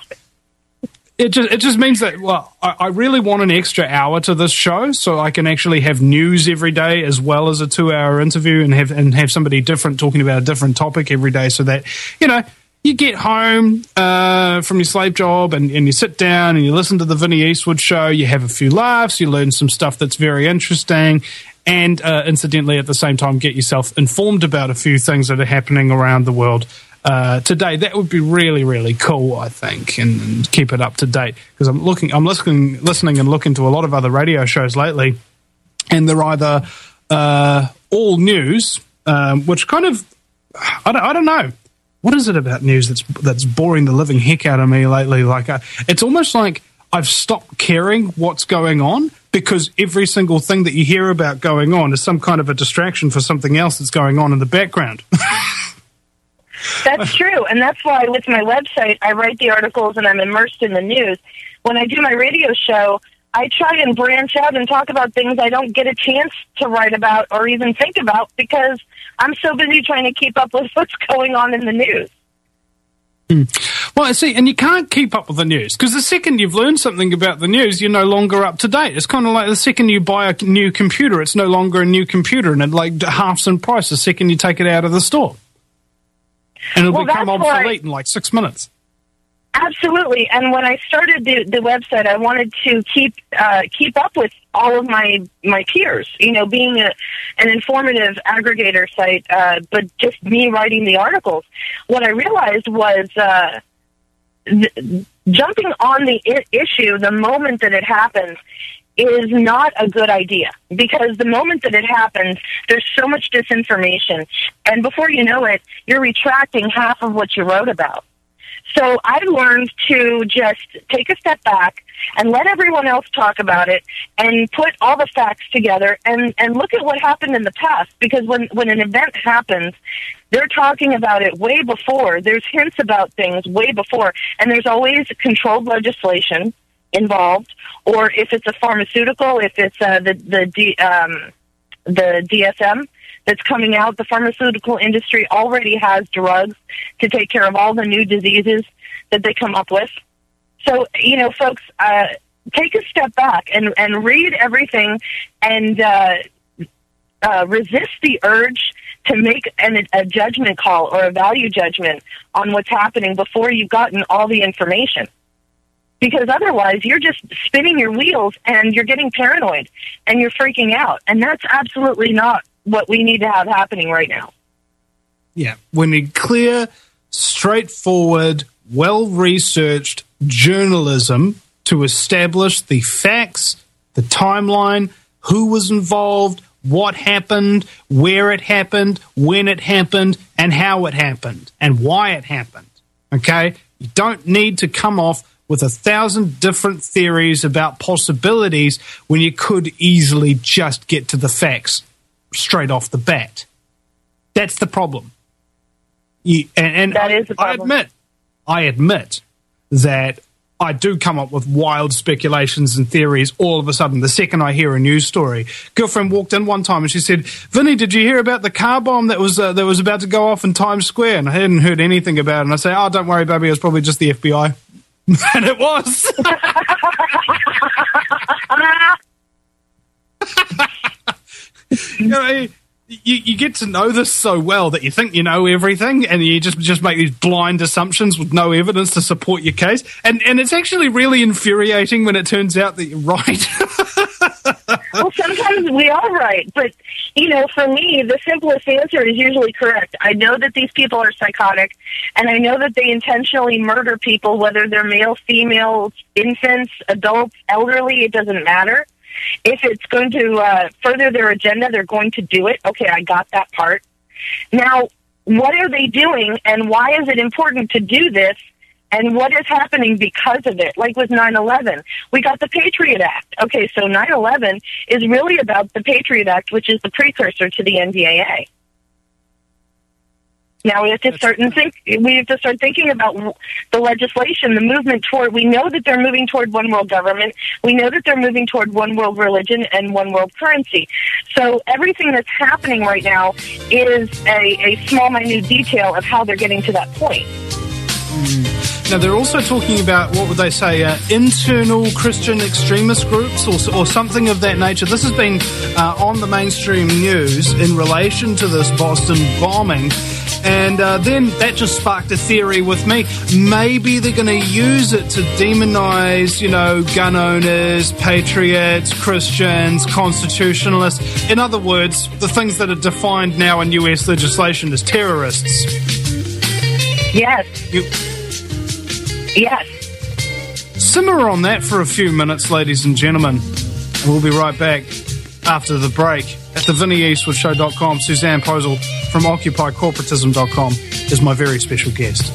It just means that, well, I really want an extra hour to this show so I can actually have news every day as well as a 2-hour interview and have somebody different talking about a different topic every day, so that, you know, you get home from your slave job and you sit down and you listen to the Vinny Eastwood show, you have a few laughs, you learn some stuff that's very interesting, and incidentally at the same time get yourself informed about a few things that are happening around the world today. That would be really, really cool, I think, and keep it up to date, because I'm listening and looking to a lot of other radio shows lately, and they're either all news, which kind of, I don't know, what is it about news that's boring the living heck out of me lately? Like, it's almost like I've stopped caring what's going on, because every single thing that you hear about going on is some kind of a distraction for something else that's going on in the background. That's true, and that's why with my website, I write the articles and I'm immersed in the news. When I do my radio show, I try and branch out and talk about things I don't get a chance to write about or even think about, because I'm so busy trying to keep up with what's going on in the news. Well, see, and you can't keep up with the news, because the second you've learned something about the news, you're no longer up to date. It's kind of like the second you buy a new computer, it's no longer a new computer, and it like halves in price the second you take it out of the store. And it'll become obsolete in like 6 minutes. Absolutely. And when I started the website, I wanted to keep up with all of my peers, you know, being an informative aggregator site, but just me writing the articles. What I realized was jumping on the issue the moment that it happens is not a good idea, because the moment that it happens, there's so much disinformation, and before you know it, you're retracting half of what you wrote about. So I learned to just take a step back and let everyone else talk about it and put all the facts together and look at what happened in the past, because when an event happens, they're talking about it way before. There's hints about things way before, and there's always controlled legislation involved, or if it's a pharmaceutical, if it's the DSM that's coming out, the pharmaceutical industry already has drugs to take care of all the new diseases that they come up with. So, you know, folks, take a step back and read everything, and resist the urge to make a judgment call or a value judgment on what's happening before you've gotten all the information. Because otherwise, you're just spinning your wheels and you're getting paranoid and you're freaking out. And that's absolutely not what we need to have happening right now. Yeah, we need clear, straightforward, well-researched journalism to establish the facts, the timeline, who was involved, what happened, where it happened, when it happened, and how it happened, and why it happened. Okay? You don't need to come off with 1,000 different theories about possibilities when you could easily just get to the facts straight off the bat. That's the problem. And that is the problem. I admit that I do come up with wild speculations and theories all of a sudden the second I hear a news story. Girlfriend walked in one time and she said, "Vinny, did you hear about the car bomb that was about to go off in Times Square?" And I hadn't heard anything about it. And I say, "Oh, don't worry, baby, it was probably just the FBI." And it was. You know, you get to know this so well that you think you know everything, and you just make these blind assumptions with no evidence to support your case. And it's actually really infuriating when it turns out that you're right. Well, sometimes we are right, but, you know, for me, the simplest answer is usually correct. I know that these people are psychotic, and I know that they intentionally murder people, whether they're male, female, infants, adults, elderly, it doesn't matter. If it's going to further their agenda, they're going to do it. Okay, I got that part. Now, what are they doing, and why is it important to do this, and what is happening because of it? Like with 9/11, we got the Patriot Act. Okay, so 9/11 is really about the Patriot Act, which is the precursor to the NDAA. Now we have to start thinking about the legislation, the movement toward. We know that they're moving toward one world government. We know that they're moving toward one world religion and one world currency. So everything that's happening right now is a small, minute detail of how they're getting to that point. Now, they're also talking about, what would they say, internal Christian extremist groups or something of that nature. This has been on the mainstream news in relation to this Boston bombing. And then that just sparked a theory with me. Maybe they're going to use it to demonize, you know, gun owners, patriots, Christians, constitutionalists. In other words, the things that are defined now in US legislation as terrorists. Yes. Yes. Simmer on that for a few minutes, ladies and gentlemen. And we'll be right back after the break. At the VinnyEastwoodShow.com, Suzanne Posel from OccupyCorporatism.com is my very special guest.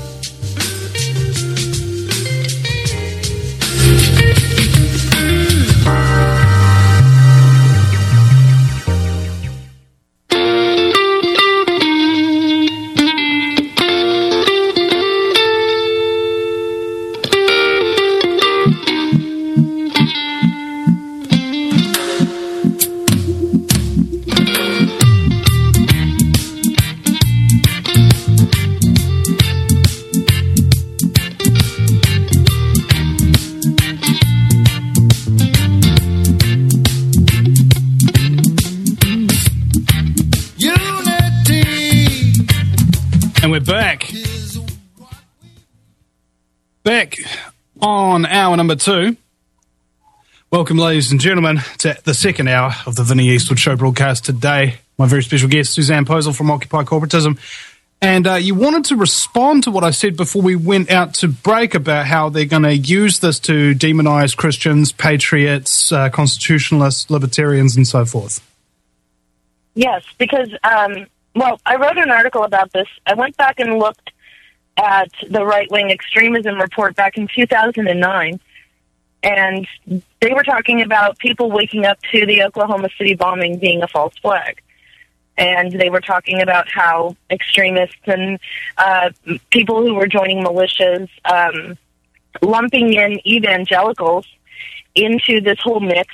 Back on hour number 2. Welcome, ladies and gentlemen, to the second hour of the Vinny Eastwood Show broadcast today. My very special guest, Suzanne Posel from Occupy Corporatism. And you wanted to respond to what I said before we went out to break about how they're going to use this to demonize Christians, patriots, constitutionalists, libertarians, and so forth. Yes, because, I wrote an article about this. I went back and looked at the right-wing extremism report back in 2009, and they were talking about people waking up to the Oklahoma City bombing being a false flag. And they were talking about how extremists and people who were joining militias, lumping in evangelicals into this whole mix.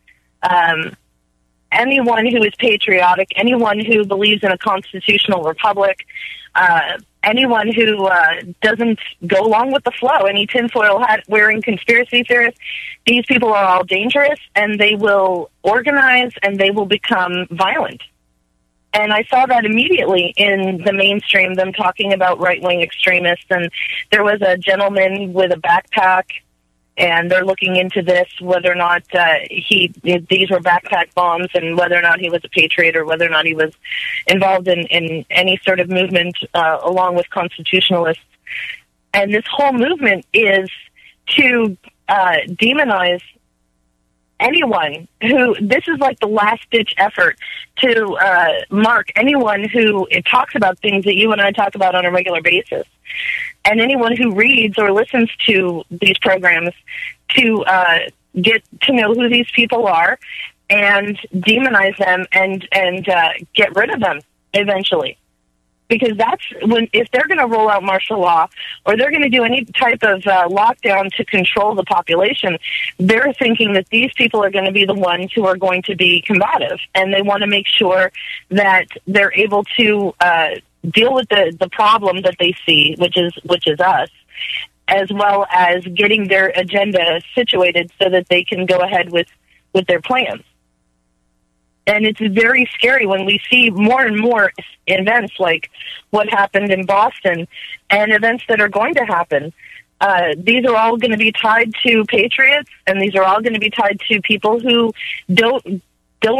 Anyone who is patriotic, anyone who believes in a constitutional republic, anyone who doesn't go along with the flow, any tinfoil hat wearing conspiracy theorists, these people are all dangerous, and they will organize and they will become violent. And I saw that immediately in the mainstream, them talking about right-wing extremists. And there was a gentleman with a backpack, and they're looking into this, whether or not these were backpack bombs, and whether or not he was a patriot, or whether or not he was involved in any sort of movement along with constitutionalists. And this whole movement is to demonize anyone who, this is like the last-ditch effort to mark anyone who talks about things that you and I talk about on a regular basis. And anyone who reads or listens to these programs to get to know who these people are and demonize them and get rid of them eventually. Because that's when, if they're going to roll out martial law or they're going to do any type of lockdown to control the population, they're thinking that these people are going to be the ones who are going to be combative, and they want to make sure that they're able to deal with the problem that they see, which is us, as well as getting their agenda situated so that they can go ahead with their plans. And it's very scary when we see more and more events like what happened in Boston and events that are going to happen. These are all going to be tied to patriots, and these are all going to be tied to people who don't go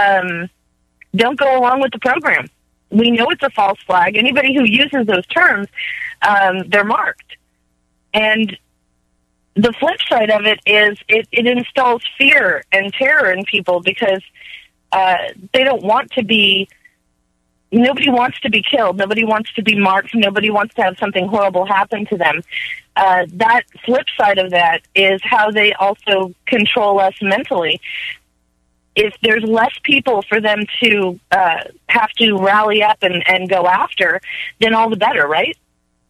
along with the program. We know it's a false flag. Anybody who uses those terms, they're marked. And the flip side of it is it installs fear and terror in people because they don't want to be, nobody wants to be killed, nobody wants to be marked, nobody wants to have something horrible happen to them. That flip side of that is how they also control us mentally. If there's less people for them to have to rally up and go after, then all the better, right?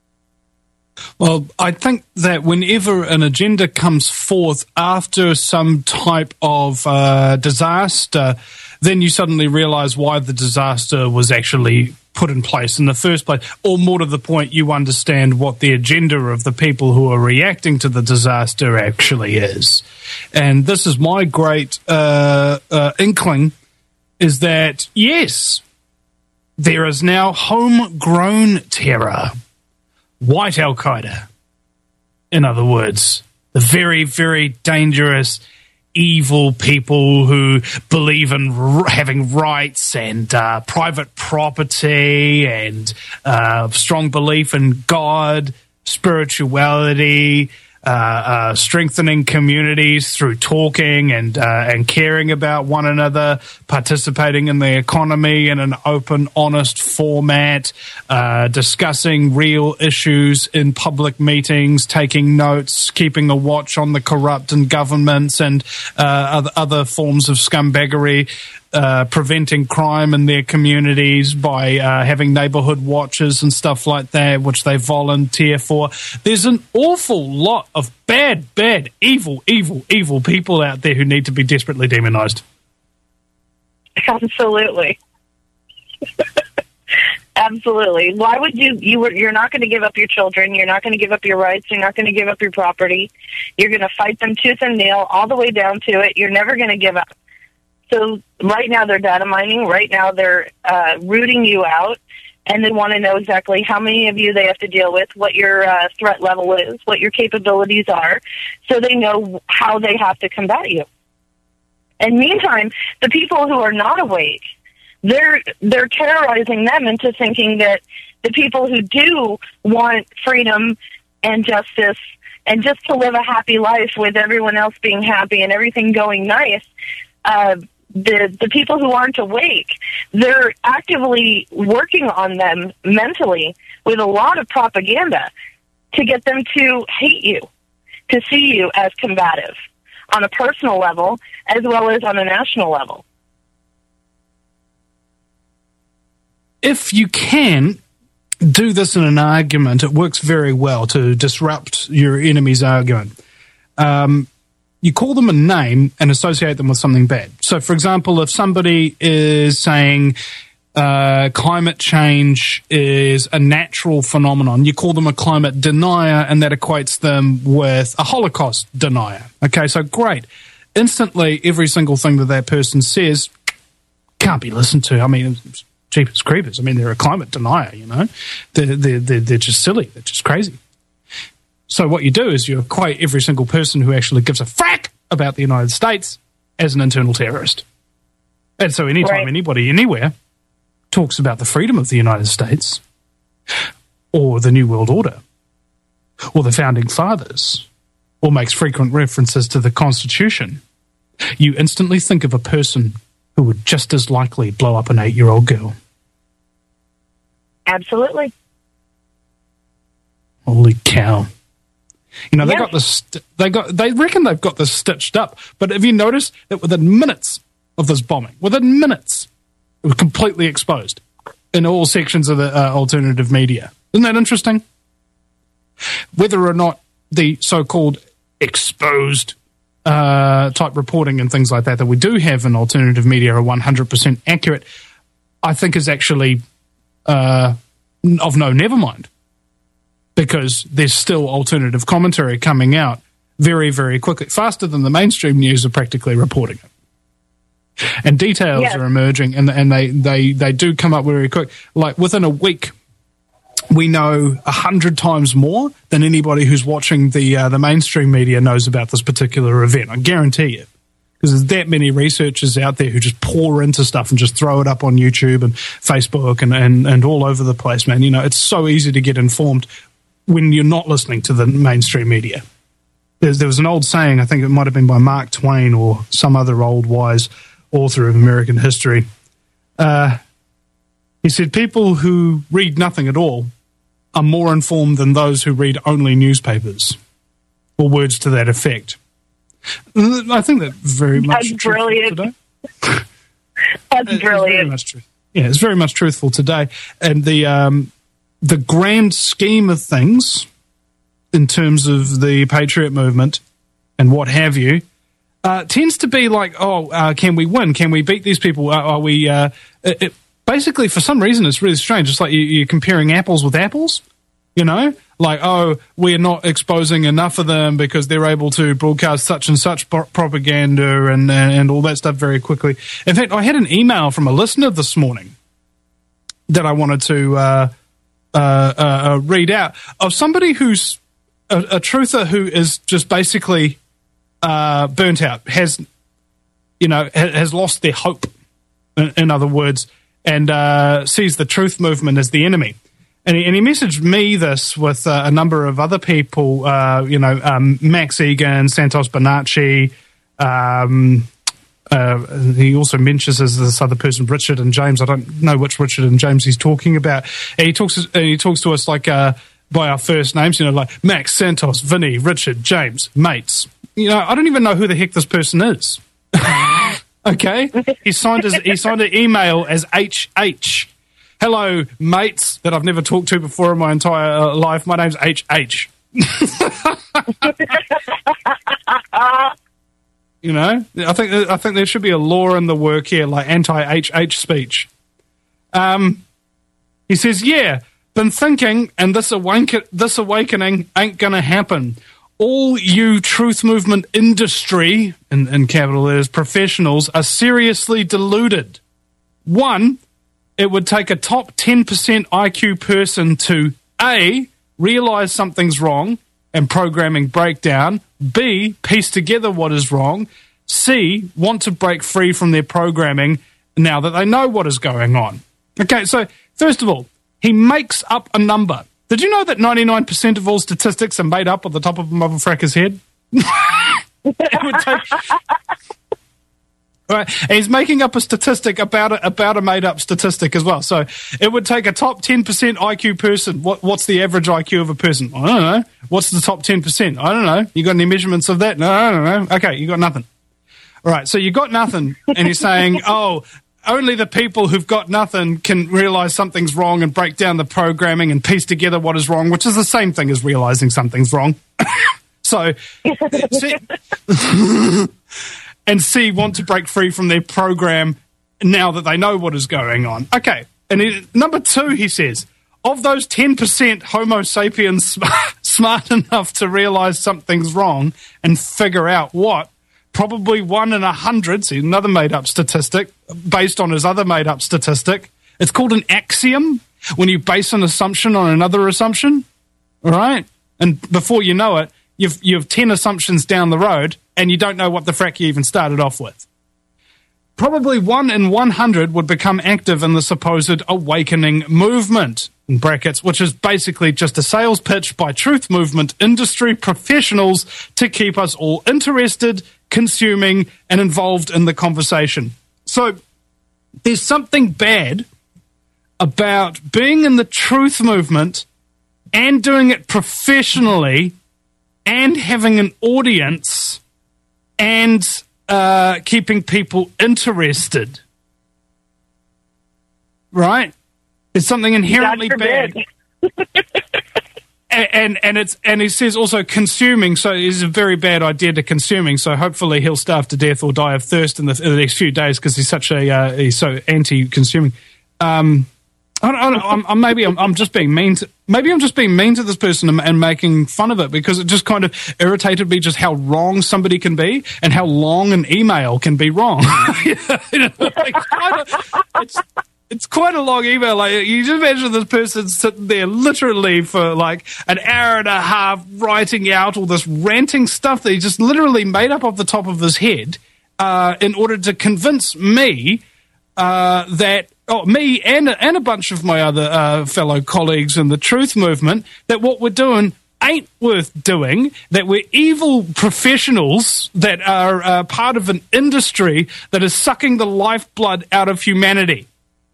Well, I think that whenever an agenda comes forth after some type of disaster, then you suddenly realize why the disaster was actually put in place in the first place. Or more to the point, you understand what the agenda of the people who are reacting to the disaster actually is. And this is my great inkling, is that, yes, there is now homegrown terror. White Al-Qaeda, in other words, the very, very dangerous, evil people who believe in having rights and private property and strong belief in God, spirituality, strengthening communities through talking and caring about one another, participating in the economy in an open, honest format, discussing real issues in public meetings, taking notes, keeping a watch on the corrupt in governments and other forms of scumbaggery. Preventing crime in their communities by having neighborhood watches and stuff like that, which they volunteer for. There's an awful lot of bad, evil people out there who need to be desperately demonized. Absolutely. Absolutely. Why would you're not going to give up your children, you're not going to give up your rights, you're not going to give up your property, you're going to fight them tooth and nail all the way down to it, you're never going to give up. So right now they're data mining. Right now they're rooting you out, and they want to know exactly how many of you they have to deal with, what your threat level is, what your capabilities are, so they know how they have to combat you. And meantime, the people who are not awake, they're terrorizing them into thinking that the people who do want freedom and justice and just to live a happy life with everyone else being happy and everything going nice, the people who aren't awake, they're actively working on them mentally with a lot of propaganda to get them to hate you, to see you as combative on a personal level as well as on a national level. If you can do this in an argument, it works very well to disrupt your enemy's argument. You call them a name and associate them with something bad. So, for example, if somebody is saying climate change is a natural phenomenon, you call them a climate denier, and that equates them with a Holocaust denier. Okay, so great. Instantly, every single thing that person says can't be listened to. I mean, jeepers creepers. I mean, they're a climate denier, you know. They're just silly. They're just crazy. So what you do is you equate every single person who actually gives a frack about the United States as an internal terrorist. And so anytime anybody anywhere talks about the freedom of the United States or the New World Order or the Founding Fathers or makes frequent references to the Constitution, you instantly think of a person who would just as likely blow up an 8-year-old girl. Absolutely. Holy cow. You know, they got this. They reckon they've got this stitched up. But have you noticed that within minutes of this bombing, within minutes, it was completely exposed? in all sections of the alternative media. Isn't that interesting? Whether or not the so-called exposed type reporting and things like that we do have in alternative media are 100% accurate, I think is actually of no never mind, because there's still alternative commentary coming out very, very quickly, faster than the mainstream news are practically reporting it. And details are emerging, and they do come up very quick. Like within a week, we know 100 times more than anybody who's watching the mainstream media knows about this particular event. I guarantee you, because there's that many researchers out there who just pour into stuff and just throw it up on YouTube and Facebook and all over the place, man. You know, it's so easy to get informed when you're not listening to the mainstream media. There was an old saying, I think it might have been by Mark Twain or some other old wise author of American history. He said, people who read nothing at all are more informed than those who read only newspapers, or words to that effect. I think that very much That's brilliant. today. That's brilliant. It's very much truthful today. And the grand scheme of things, in terms of the Patriot movement and what have you, tends to be like, can we win? Can we beat these people? Are we... basically, for some reason, it's really strange. It's like you're comparing apples with apples, you know? Like, we're not exposing enough of them because they're able to broadcast such and such propaganda and all that stuff very quickly. In fact, I had an email from a listener this morning that I wanted to read out, of somebody who's a truther who is just basically burnt out, has lost their hope, in other words, and sees the truth movement as the enemy. And he messaged me this with a number of other people, Max Egan, Santos Bonacci. He also mentions as this other person, Richard and James. I don't know which Richard and James he's talking about. And he talks to us like by our first names, like Max, Santos, Vinny, Richard, James, mates. I don't even know who the heck this person is. Okay, he signed an email as HH. Hello, mates that I've never talked to before in my entire life. My name's HH. I think there should be a law in the work here, like anti-HH speech. He says, been thinking, and this awakening ain't gonna happen. All you truth movement industry, in capital letters, professionals, are seriously deluded. 1, it would take a top 10% IQ person to A, realize something's wrong and programming breakdown, B, piece together what is wrong, C, want to break free from their programming now that they know what is going on. Okay, so first of all, he makes up a number. Did you know that 99% of all statistics are made up at the top of a motherfucker's head? It would take... Right, and he's making up a statistic about a made-up statistic as well. So it would take a top 10% IQ person. What's the average IQ of a person? I don't know. What's the top 10%? I don't know. You got any measurements of that? No, I don't know. Okay, you got nothing. All right, so you got nothing, and he's saying, only the people who've got nothing can realize something's wrong and break down the programming and piece together what is wrong, which is the same thing as realizing something's wrong. So... and C, want to break free from their program now that they know what is going on. Okay, and number 2, he says, of those 10% Homo sapiens smart enough to realize something's wrong and figure out what, probably 1 in 100, see, another made-up statistic, based on his other made-up statistic. It's called an axiom, when you base an assumption on another assumption, all right? And before you know it, you've 10 assumptions down the road, and you don't know what the frack you even started off with. Probably 1 in 100 would become active in the supposed awakening movement, in brackets, which is basically just a sales pitch by truth movement industry professionals to keep us all interested, consuming, and involved in the conversation. So there's something bad about being in the truth movement and doing it professionally and having an audience and keeping people interested, right? There's something inherently God bad. forbid. And he says also consuming, so it's a very bad idea to consuming. So hopefully he'll starve to death or die of thirst in the next few days because he's he's so anti-consuming. Maybe I'm just being mean to. Maybe I'm just being mean to this person and making fun of it because it just kind of irritated me just how wrong somebody can be and how long an email can be wrong. It's quite a long email. Like, you just imagine this person sitting there literally for like an hour and a half writing out all this ranting stuff that he just literally made up off the top of his head in order to convince me me and a bunch of my other fellow colleagues in the truth movement, that what we're doing ain't worth doing, that we're evil professionals that are part of an industry that is sucking the lifeblood out of humanity.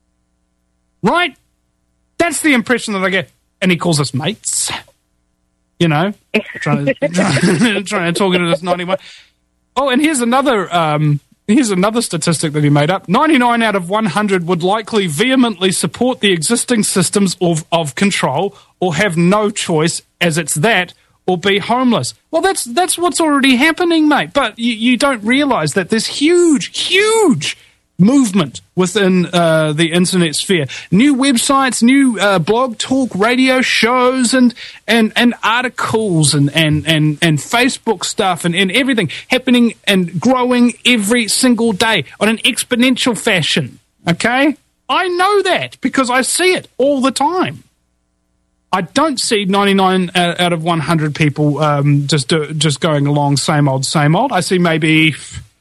Right? That's the impression that I get. And he calls us mates. You know? trying to talk into this 91. Oh, and here's another statistic that he made up. 99 out of 100 would likely vehemently support the existing systems of control or have no choice as it's that, or be homeless. Well, that's what's already happening, mate. But you don't realize that there's huge movement within the internet sphere. New websites, new blog talk, radio shows, and articles and Facebook stuff and everything happening and growing every single day on an exponential fashion. Okay? I know that because I see it all the time. I don't see 99 out of 100 people just going along same old. I see maybe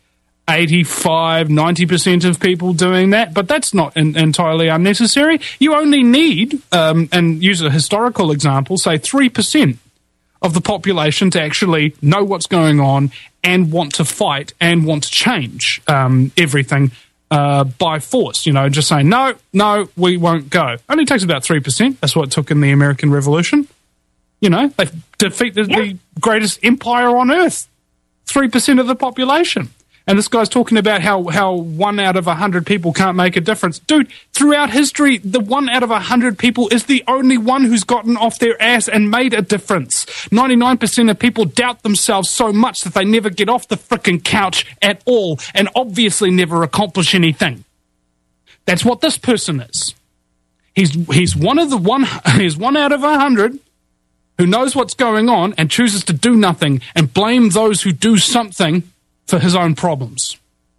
85, 90% of people doing that, but that's not entirely unnecessary. You only need, and use a historical example, say 3% of the population to actually know what's going on and want to fight and want to change everything by force. You know, just saying, no, we won't go. Only takes about 3%. That's what it took in the American Revolution. You know, they defeated the greatest empire on earth. 3% of the population. And this guy's talking about how 1 out of 100 people can't make a difference. Dude, throughout history, the 1 out of 100 people is the only one who's gotten off their ass and made a difference. 99% of people doubt themselves so much that they never get off the frickin' couch at all and obviously never accomplish anything. That's what this person is. He's one out of 100 who knows what's going on and chooses to do nothing and blame those who do something for his own problems.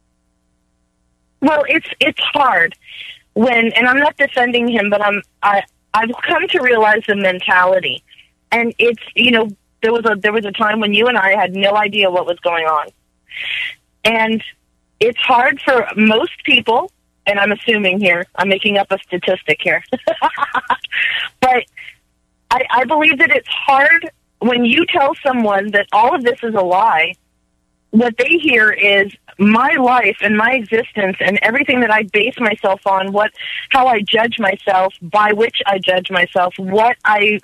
Well, it's hard and I'm not defending him, but I've come to realize the mentality, and it's, you know, there was a time when you and I had no idea what was going on, and it's hard for most people, and I'm assuming here, I'm making up a statistic here, but I believe that it's hard when you tell someone that all of this is a lie. What they hear is my life and my existence and everything that I base myself on, how I judge myself, by which I judge myself, what I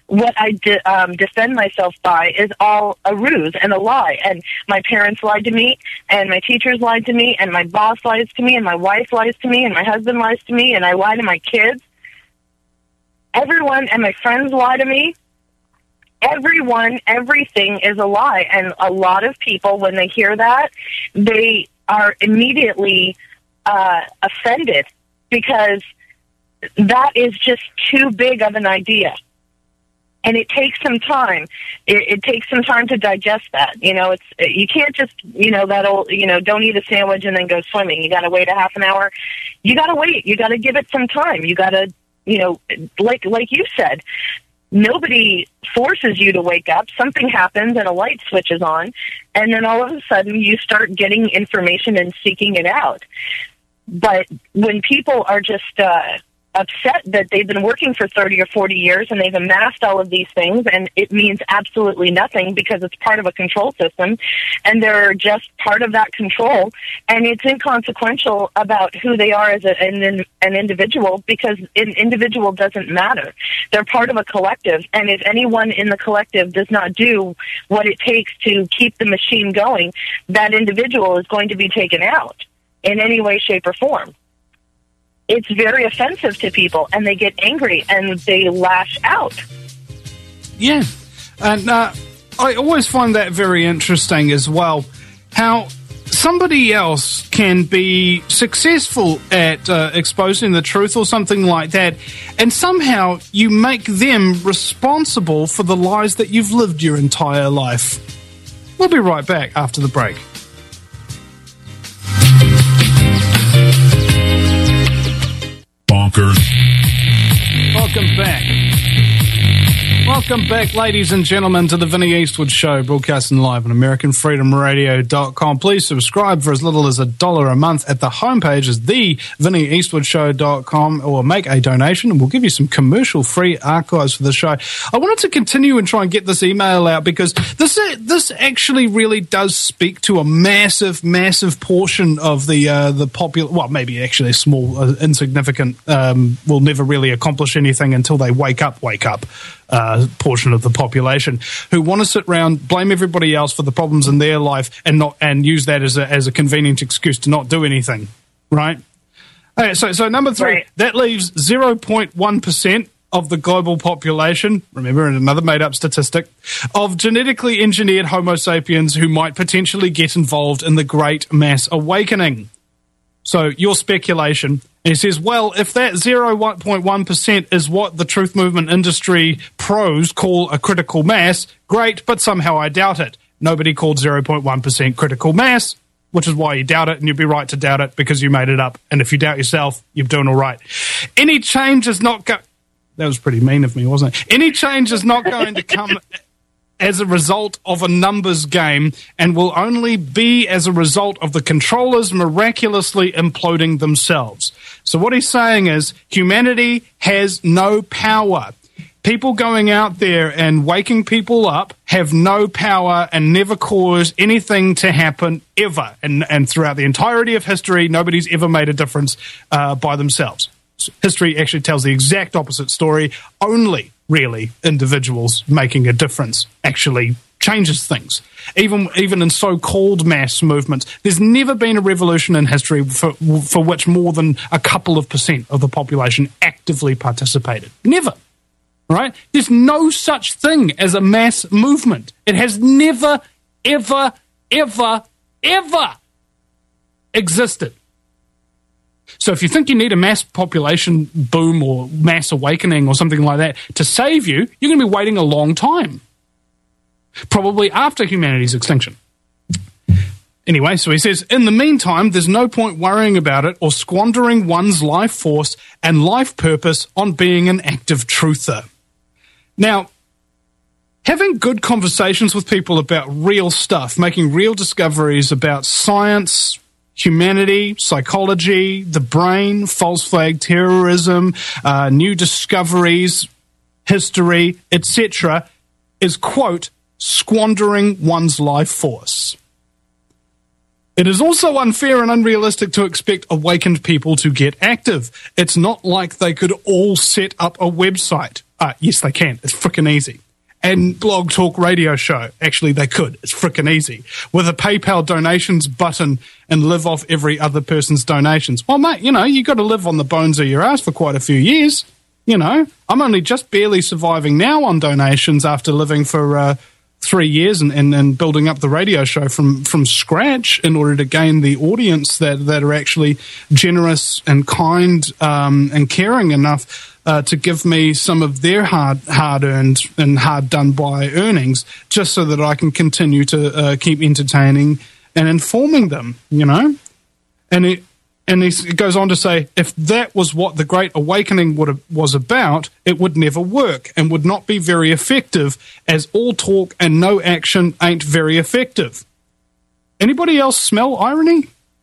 defend myself by is all a ruse and a lie. And my parents lied to me, and my teachers lied to me, and my boss lies to me, and my wife lies to me, and my husband lies to me, and I lie to my kids. Everyone and my friends lie to me. Everyone, everything is a lie. And a lot of people, when they hear that, they are immediately offended because that is just too big of an idea. And it takes some time. It takes some time to digest that. You know, you can't just, you know, that old, you know, don't eat a sandwich and then go swimming. You got to wait a half an hour. You got to wait. You got to give it some time. You got to, you know, like you said, nobody forces you to wake up. Something happens and a light switches on, and then all of a sudden you start getting information and seeking it out. But when people are just upset that they've been working for 30 or 40 years and they've amassed all of these things, and it means absolutely nothing because it's part of a control system, and they're just part of that control, and it's inconsequential about who they are as an individual, because an individual doesn't matter. They're part of a collective, and if anyone in the collective does not do what it takes to keep the machine going, that individual is going to be taken out in any way, shape, or form. it's very offensive to people, and they get angry and they lash out. Yeah. And I always find that very interesting as well, how somebody else can be successful at exposing the truth or something like that, and somehow you make them responsible for the lies that you've lived your entire life. We'll be right back after the break. Bonkers. Welcome back. Welcome back, ladies and gentlemen, to the Vinnie Eastwood Show, broadcasting live on AmericanFreedomRadio.com. Please subscribe for as little as $1 a month. At the homepage is thevinnieeastwoodshow.com, or make a donation and we'll give you some commercial-free archives for the show. I wanted to continue and try and get this email out because this actually really does speak to a massive, massive portion of the popular, well, maybe actually a small, insignificant, will never really accomplish anything until they wake up. Portion of the population who want to sit around, blame everybody else for the problems in their life, and use that as a convenient excuse to not do anything, right? Okay, so number 3, right. That leaves 0.1% of the global population, remember, another made-up statistic, of genetically engineered Homo sapiens who might potentially get involved in the Great Mass Awakening. So your speculation, and he says, well, if that 0.1% is what the truth movement industry pros call a critical mass, great, but somehow I doubt it. Nobody called 0.1% critical mass, which is why you doubt it, and you'd be right to doubt it because you made it up. And if you doubt yourself, you're doing all right. Any change is not that was pretty mean of me, wasn't it? Any change is not going to come as a result of a numbers game, and will only be as a result of the controllers miraculously imploding themselves. So what he's saying is humanity has no power. People going out there and waking people up have no power and never cause anything to happen ever. And throughout the entirety of history, nobody's ever made a difference by themselves. History actually tells the exact opposite story. Only really individuals making a difference actually changes things. Even in so-called mass movements, there's never been a revolution in history for which more than a couple of % of the population actively participated. Never. Right? There's no such thing as a mass movement. It has never, ever, ever, ever existed. So if you think you need a mass population boom or mass awakening or something like that to save you, you're going to be waiting a long time. Probably after humanity's extinction. Anyway, so he says, in the meantime, there's no point worrying about it or squandering one's life force and life purpose on being an active truther. Now, having good conversations with people about real stuff, making real discoveries about science, humanity, psychology, the brain, false flag terrorism, new discoveries, history, etc., is, quote, squandering one's life force. It is also unfair and unrealistic to expect awakened people to get active. It's not like they could all set up a website. Yes, they can. It's frickin' easy. And blog, talk, radio show. Actually, they could. It's frickin' easy. With a PayPal donations button and live off every other person's donations. Well, mate, you got to live on the bones of your ass for quite a few years. I'm only just barely surviving now on donations after living for 3 years and building up the radio show from scratch in order to gain the audience that are actually generous and kind and caring enough to give me some of their hard-earned and hard-done-by earnings just so that I can continue to keep entertaining and informing them, And he goes on to say, if that was what the Great Awakening was about, it would never work and would not be very effective, as all talk and no action ain't very effective. Anybody else smell irony?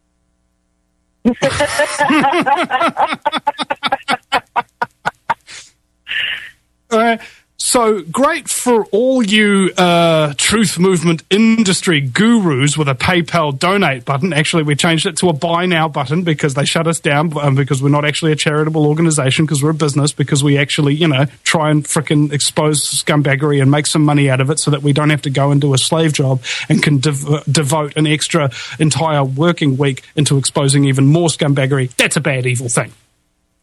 So great for all you truth movement industry gurus with a PayPal donate button. Actually, we changed it to a buy now button because they shut us down because we're not actually a charitable organization, because we're a business, because we actually, try and frickin' expose scumbaggery and make some money out of it so that we don't have to go and do a slave job and can devote an extra entire working week into exposing even more scumbaggery. That's a bad, evil thing.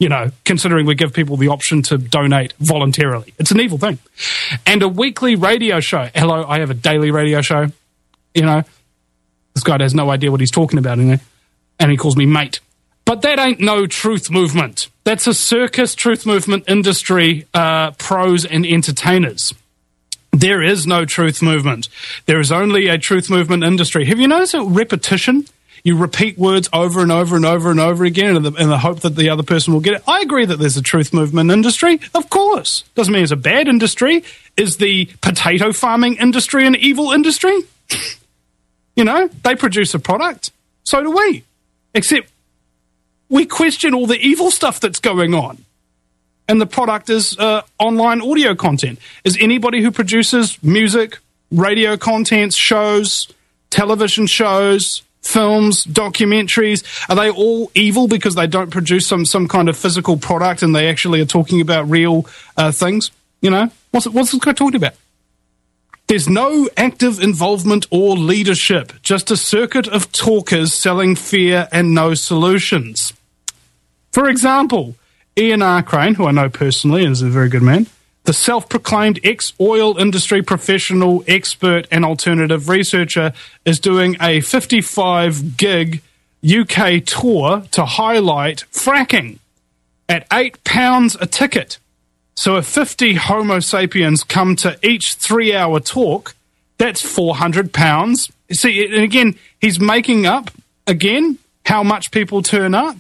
You know, considering we give people the option to donate voluntarily. It's an evil thing. And a weekly radio show. Hello, I have a daily radio show. You know, this guy has no idea what he's talking about in there. And he calls me mate. But that ain't no truth movement. That's a circus truth movement industry, pros and entertainers. There is no truth movement. There is only a truth movement industry. Have you noticed that repetition? You repeat words over and over and over and over again in the hope that the other person will get it. I agree that there's a truth movement industry. Of course. Doesn't mean it's a bad industry. Is the potato farming industry an evil industry? You know, they produce a product. So do we. Except we question all the evil stuff that's going on. And the product is online audio content. Is anybody who produces music, radio content, shows, television shows, films, documentaries, are they all evil because they don't produce some kind of physical product and they actually are talking about real things? You know, what's this guy talking about? There's no active involvement or leadership, just a circuit of talkers selling fear and no solutions. For example, Ian R. Crane, who I know personally and is a very good man, the self-proclaimed ex-oil industry professional, expert, and alternative researcher, is doing a 55-gig UK tour to highlight fracking at £8 a ticket. So if 50 Homo sapiens come to each 3-hour talk, that's £400. See, and again, he's making up, again, how much people turn up.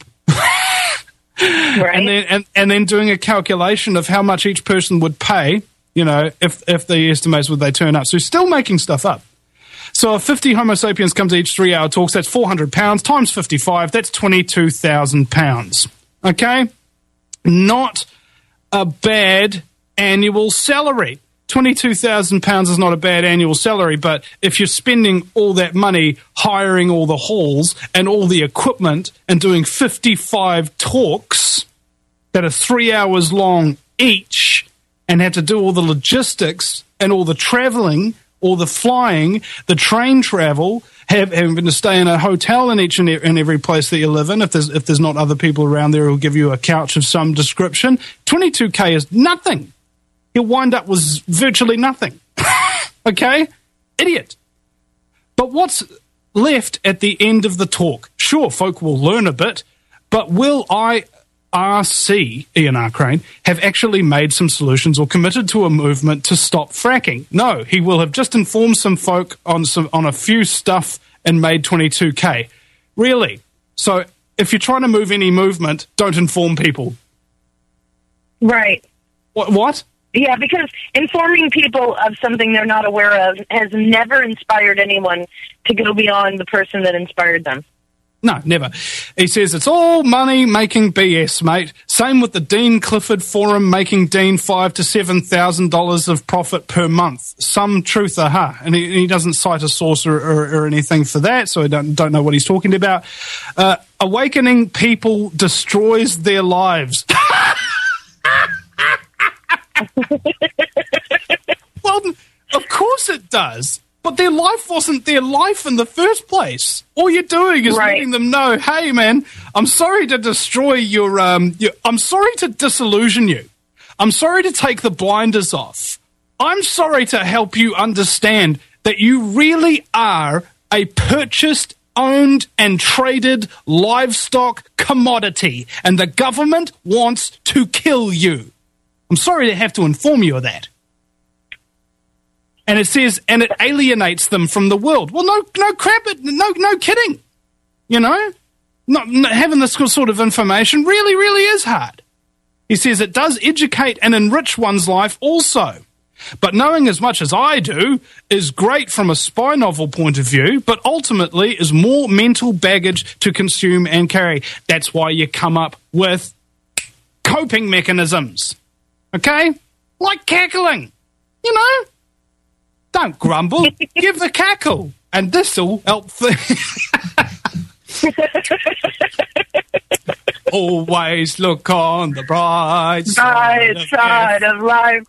Right. And then doing a calculation of how much each person would pay, you know, if the estimates would they turn up. So he's still making stuff up. So if 50 Homo sapiens come to each 3-hour talks, that's £400 times 55, that's £22,000. Okay? Not a bad annual salary. £22,000 is not a bad annual salary, but if you're spending all that money hiring all the halls and all the equipment and doing 55 talks that are 3 hours long each and have to do all the logistics and all the traveling, all the flying, the train travel, having to stay in a hotel in each and every place that you live in, if there's not other people around there who'll give you a couch of some description, $22K is nothing. He'll wind up with virtually nothing. Okay? Idiot. But what's left at the end of the talk? Sure, folk will learn a bit, but will IRC, Ian R. Crane, have actually made some solutions or committed to a movement to stop fracking? No, he will have just informed some folk on a few stuff and made $22K. Really? So if you're trying to move any movement, don't inform people. Right. What? Yeah, because informing people of something they're not aware of has never inspired anyone to go beyond the person that inspired them. No, never. He says it's all money-making BS, mate. Same with the Dean Clifford Forum making Dean $5,000 to $7,000 of profit per month. Some truth, And he doesn't cite a source or anything for that, so I don't know what he's talking about. Awakening people destroys their lives. Well, of course it does. But their life wasn't their life in the first place. All you're doing is letting them know, hey, man, I'm sorry to destroy your I'm sorry to disillusion you. I'm sorry to take the blinders off. I'm sorry to help you understand that you really are a purchased, owned, and traded livestock commodity, and the government wants to kill you. I'm sorry to have to inform you of that. And it says, and it alienates them from the world. Well, no crap, no kidding. You know, not having this sort of information really is hard. He says it does educate and enrich one's life also. But knowing as much as I do is great from a spy novel point of view, but ultimately is more mental baggage to consume and carry. That's why you come up with coping mechanisms. Okay? Like cackling. You know? Don't grumble. Give the cackle. And this'll help Always look on the bright side of life.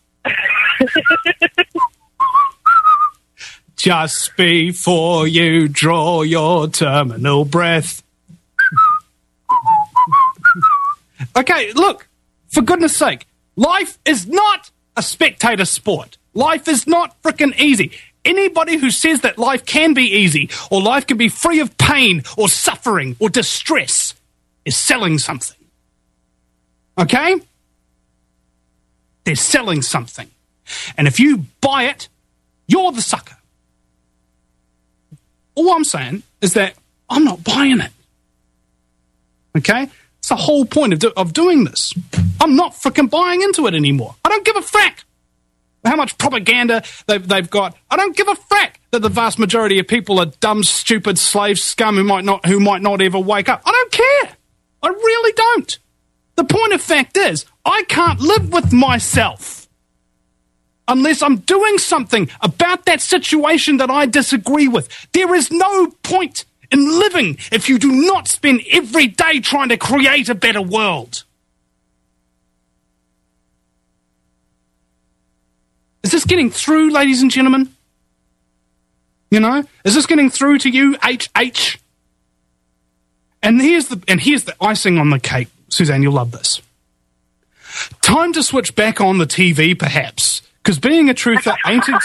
Just before you draw your terminal breath. Okay, look, for goodness sake, life is not a spectator sport. Life is not frickin' easy. Anybody who says that life can be easy or life can be free of pain or suffering or distress is selling something. Okay? They're selling something. And if you buy it, you're the sucker. All I'm saying is that I'm not buying it. Okay? It's the whole point of doing this. I'm not frickin' buying into it anymore. I don't give a frack how much propaganda they've got. I don't give a frack that the vast majority of people are dumb, stupid slave scum who might not ever wake up. I don't care. I really don't. The point of fact is, I can't live with myself unless I'm doing something about that situation that I disagree with. There is no point in living if you do not spend every day trying to create a better world. Is this getting through, ladies and gentlemen? You know? Is this getting through to you, HH? And here's the icing on the cake. Suzanne, you'll love this. Time to switch back on the TV, perhaps, because being a truther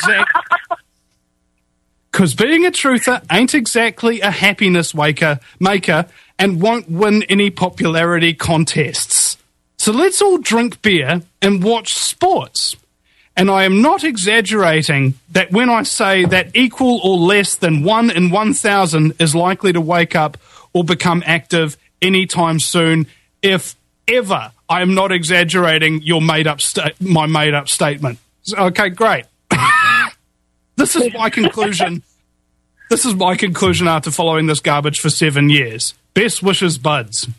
ain't exactly a happiness maker and won't win any popularity contests. So let's all drink beer and watch sports. And I am not exaggerating that when I say that equal or less than 1 in 1,000 is likely to wake up or become active anytime soon. If ever, I am not exaggerating my made-up statement. Okay, great. This is my conclusion. This is my conclusion after following this garbage for 7 years. Best wishes, buds.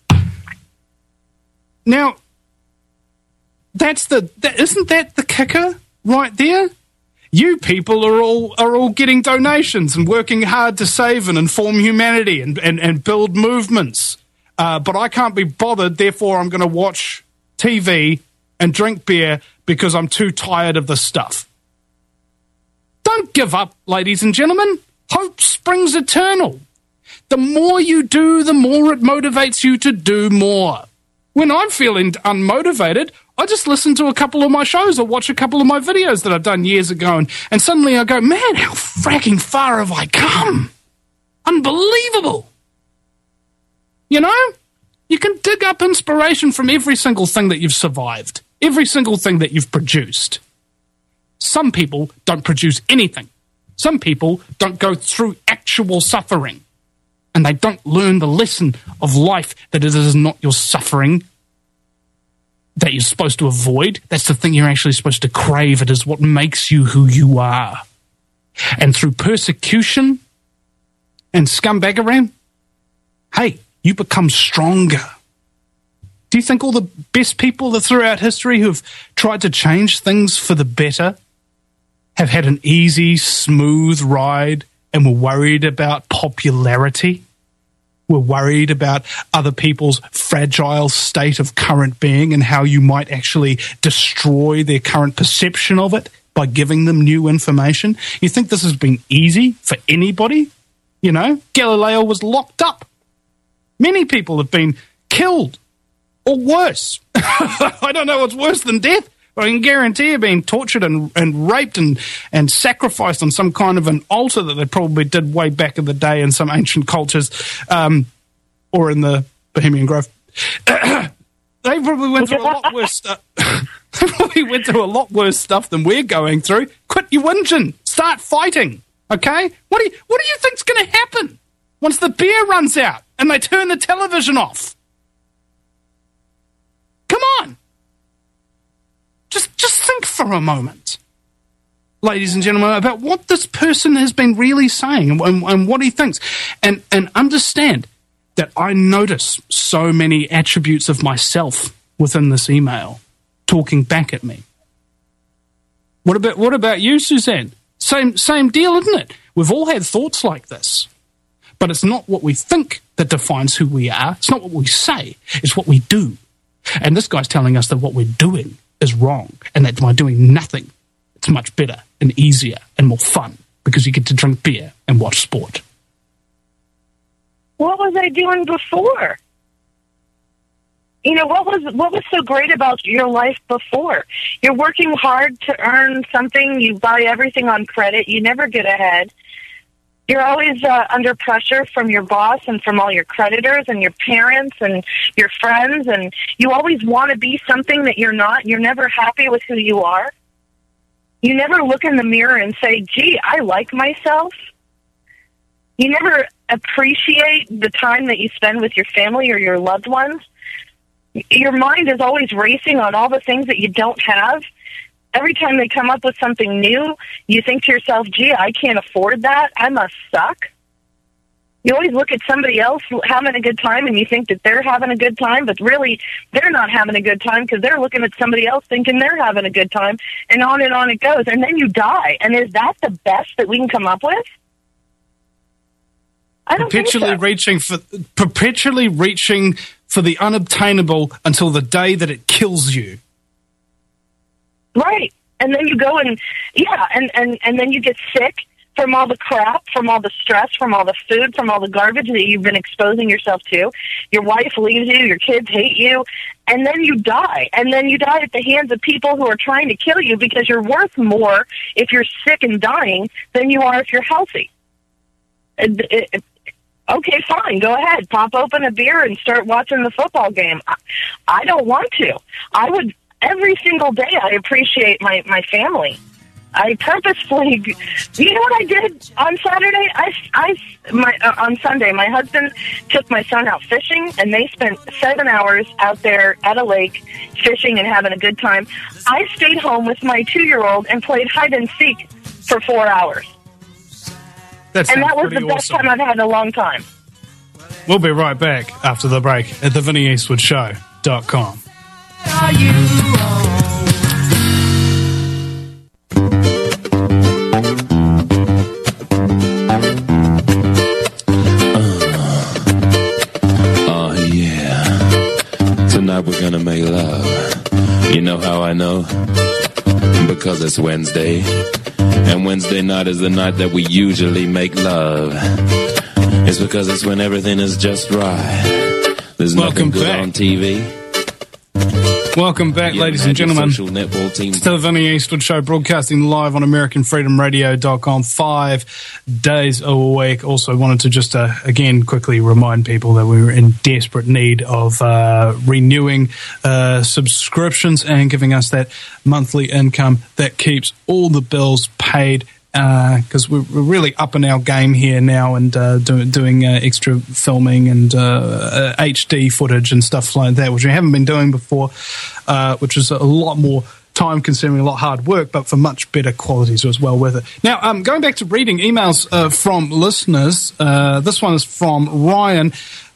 Now, isn't that the kicker right there? You people are all getting donations and working hard to save and inform humanity and build movements. But I can't be bothered, therefore I'm going to watch TV and drink beer because I'm too tired of this stuff. Don't give up, ladies and gentlemen. Hope springs eternal. The more you do, the more it motivates you to do more. When I'm feeling unmotivated, I just listen to a couple of my shows or watch a couple of my videos that I've done years ago, and suddenly I go, man, how fracking far have I come? Unbelievable. You know, you can dig up inspiration from every single thing that you've survived, every single thing that you've produced. Some people don't produce anything. Some people don't go through actual suffering, and they don't learn the lesson of life that it is not your suffering that you're supposed to avoid. That's the thing you're actually supposed to crave. It is what makes you who you are. And through persecution and scumbaggery, hey, you become stronger. Do you think all the best people that throughout history who have tried to change things for the better have had an easy, smooth ride and were worried about popularity? Were worried about other people's fragile state of current being and how you might actually destroy their current perception of it by giving them new information? You think this has been easy for anybody? You know, Galileo was locked up. Many people have been killed or worse. I don't know what's worse than death, but I can guarantee you being tortured and raped and sacrificed on some kind of an altar that they probably did way back in the day in some ancient cultures, or in the Bohemian Grove. They probably went through a lot worse stuff. They probably went through a lot worse stuff than we're going through. Quit your whinging. Start fighting. Okay? What do you think's going to happen once the beer runs out and they turn the television off? Come on. Just think for a moment, ladies and gentlemen, about what this person has been really saying and what he thinks. And understand that I notice so many attributes of myself within this email talking back at me. What about you, Suzanne? Same deal, isn't it? We've all had thoughts like this. But it's not what we think that defines who we are. It's not what we say. It's what we do. And this guy's telling us that what we're doing is wrong, and that by doing nothing, it's much better and easier and more fun because you get to drink beer and watch sport. What was I doing before? You know, what was so great about your life before? You're working hard to earn something. You buy everything on credit. You never get ahead. You're always under pressure from your boss and from all your creditors and your parents and your friends, and you always want to be something that you're not. You're never happy with who you are. You never look in the mirror and say, gee, I like myself. You never appreciate the time that you spend with your family or your loved ones. Your mind is always racing on all the things that you don't have. Every time they come up with something new, you think to yourself, gee, I can't afford that. I must suck. You always look at somebody else having a good time and you think that they're having a good time, but really they're not having a good time because they're looking at somebody else thinking they're having a good time, and on it goes. And then you die. And is that the best that we can come up with? I don't think so. Perpetually reaching for the unobtainable until the day that it kills you. Right. And then you go and then you get sick from all the crap, from all the stress, from all the food, from all the garbage that you've been exposing yourself to. Your wife leaves you, your kids hate you, and then you die. And then you die at the hands of people who are trying to kill you because you're worth more if you're sick and dying than you are if you're healthy. Okay, fine, go ahead. Pop open a beer and start watching the football game. I don't want to. I would, every single day, I appreciate my family. I purposefully, you know what I did on Saturday? On Sunday, my husband took my son out fishing, and they spent 7 hours out there at a lake fishing and having a good time. I stayed home with my 2-year-old and played hide and seek for 4 hours. And that was the best time I've had in a long time. We'll be right back after the break at theVinnyEastwoodShow.com. Oh, yeah. Tonight we're gonna make love. You know how I know? Because it's Wednesday. And Wednesday night is the night that we usually make love. It's because it's when everything is just right. There's nothing good on TV. Welcome back, ladies and gentlemen, to the Vinny Eastwood Show, broadcasting live on AmericanFreedomRadio.com 5 days a week. Also wanted to just, again, quickly remind people that we were in desperate need of renewing subscriptions and giving us that monthly income that keeps all the bills paid, because we're really upping our game here now and doing extra filming and HD footage and stuff like that, which we haven't been doing before, which is a lot more time-consuming, a lot hard work, but for much better quality, so it's well worth it. Now, going back to reading emails from listeners, this one is from Ryan.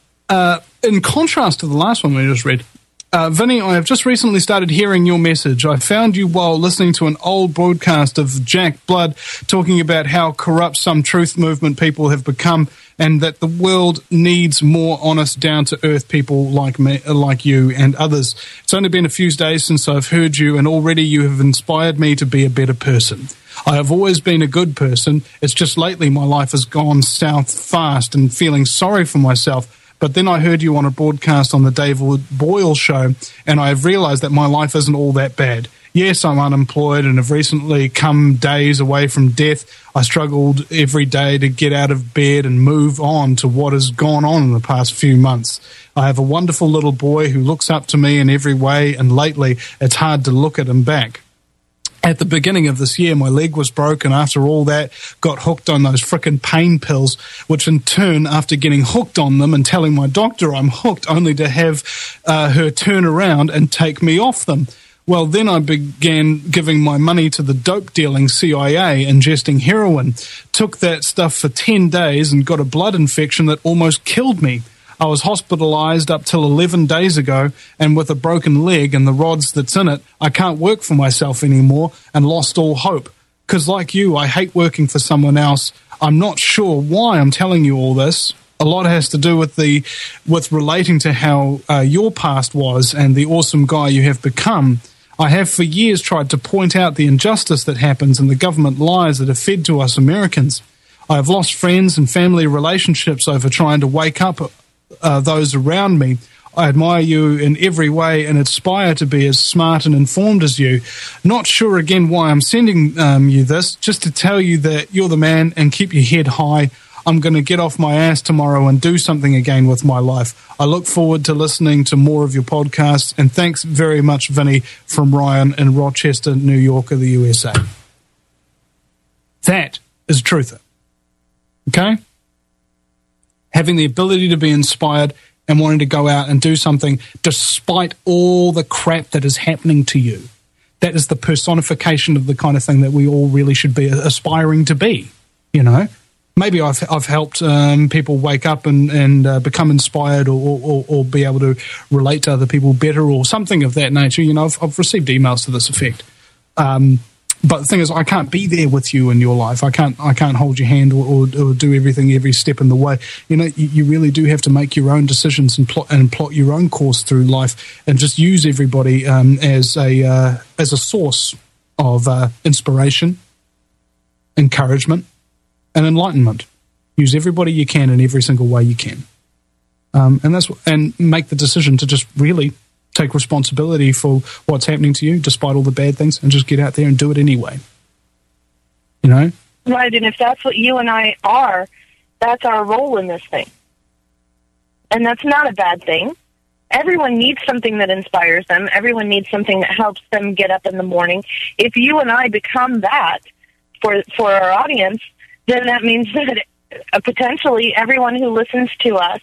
In contrast to the last one we just read, Vinny, I have just recently started hearing your message. I found you while listening to an old broadcast of Jack Blood talking about how corrupt some truth movement people have become, and that the world needs more honest, down-to-earth people like me, like you and others. It's only been a few days since I've heard you, and already you have inspired me to be a better person. I have always been a good person. It's just lately my life has gone south fast and feeling sorry for myself. But then I heard you on a broadcast on the David Boyle Show, and I have realized that my life isn't all that bad. Yes, I'm unemployed and have recently come days away from death. I struggled every day to get out of bed and move on to what has gone on in the past few months. I have a wonderful little boy who looks up to me in every way, and lately it's hard to look at him back. At the beginning of this year, my leg was broken. After all that, got hooked on those frickin' pain pills, which in turn, after getting hooked on them and telling my doctor I'm hooked, only to have her turn around and take me off them. Well, then I began giving my money to the dope-dealing CIA, ingesting heroin. Took that stuff for 10 days and got a blood infection that almost killed me. I was hospitalized up till 11 days ago, and with a broken leg and the rods that's in it, I can't work for myself anymore and lost all hope. Because like you, I hate working for someone else. I'm not sure why I'm telling you all this. A lot has to do with relating to how your past was and the awesome guy you have become. I have for years tried to point out the injustice that happens and the government lies that are fed to us Americans. I have lost friends and family relationships over trying to wake up those around me. I admire you in every way and aspire to be as smart and informed as you. Not sure again why I'm sending you this, just to tell you that you're the man and keep your head high. I'm going to get off my ass tomorrow and do something again with my life. I look forward to listening to more of your podcasts, and thanks very much, Vinny, from Ryan in Rochester, New York of the USA. That is truther. Okay? Having the ability to be inspired and wanting to go out and do something despite all the crap that is happening to you. That is the personification of the kind of thing that we all really should be aspiring to be, you know? Maybe I've helped people wake up and become inspired or be able to relate to other people better or something of that nature. You know, I've received emails to this effect. But the thing is, I can't be there with you in your life. I can't hold your hand or do everything every step in the way. You know, you really do have to make your own decisions and plot your own course through life, and just use everybody as a source of inspiration, encouragement, and enlightenment. Use everybody you can in every single way you can, and make the decision to just really take responsibility for what's happening to you, despite all the bad things, and just get out there and do it anyway. You know? Right, and if that's what you and I are, that's our role in this thing. And that's not a bad thing. Everyone needs something that inspires them. Everyone needs something that helps them get up in the morning. If you and I become that for our audience, then that means that potentially everyone who listens to us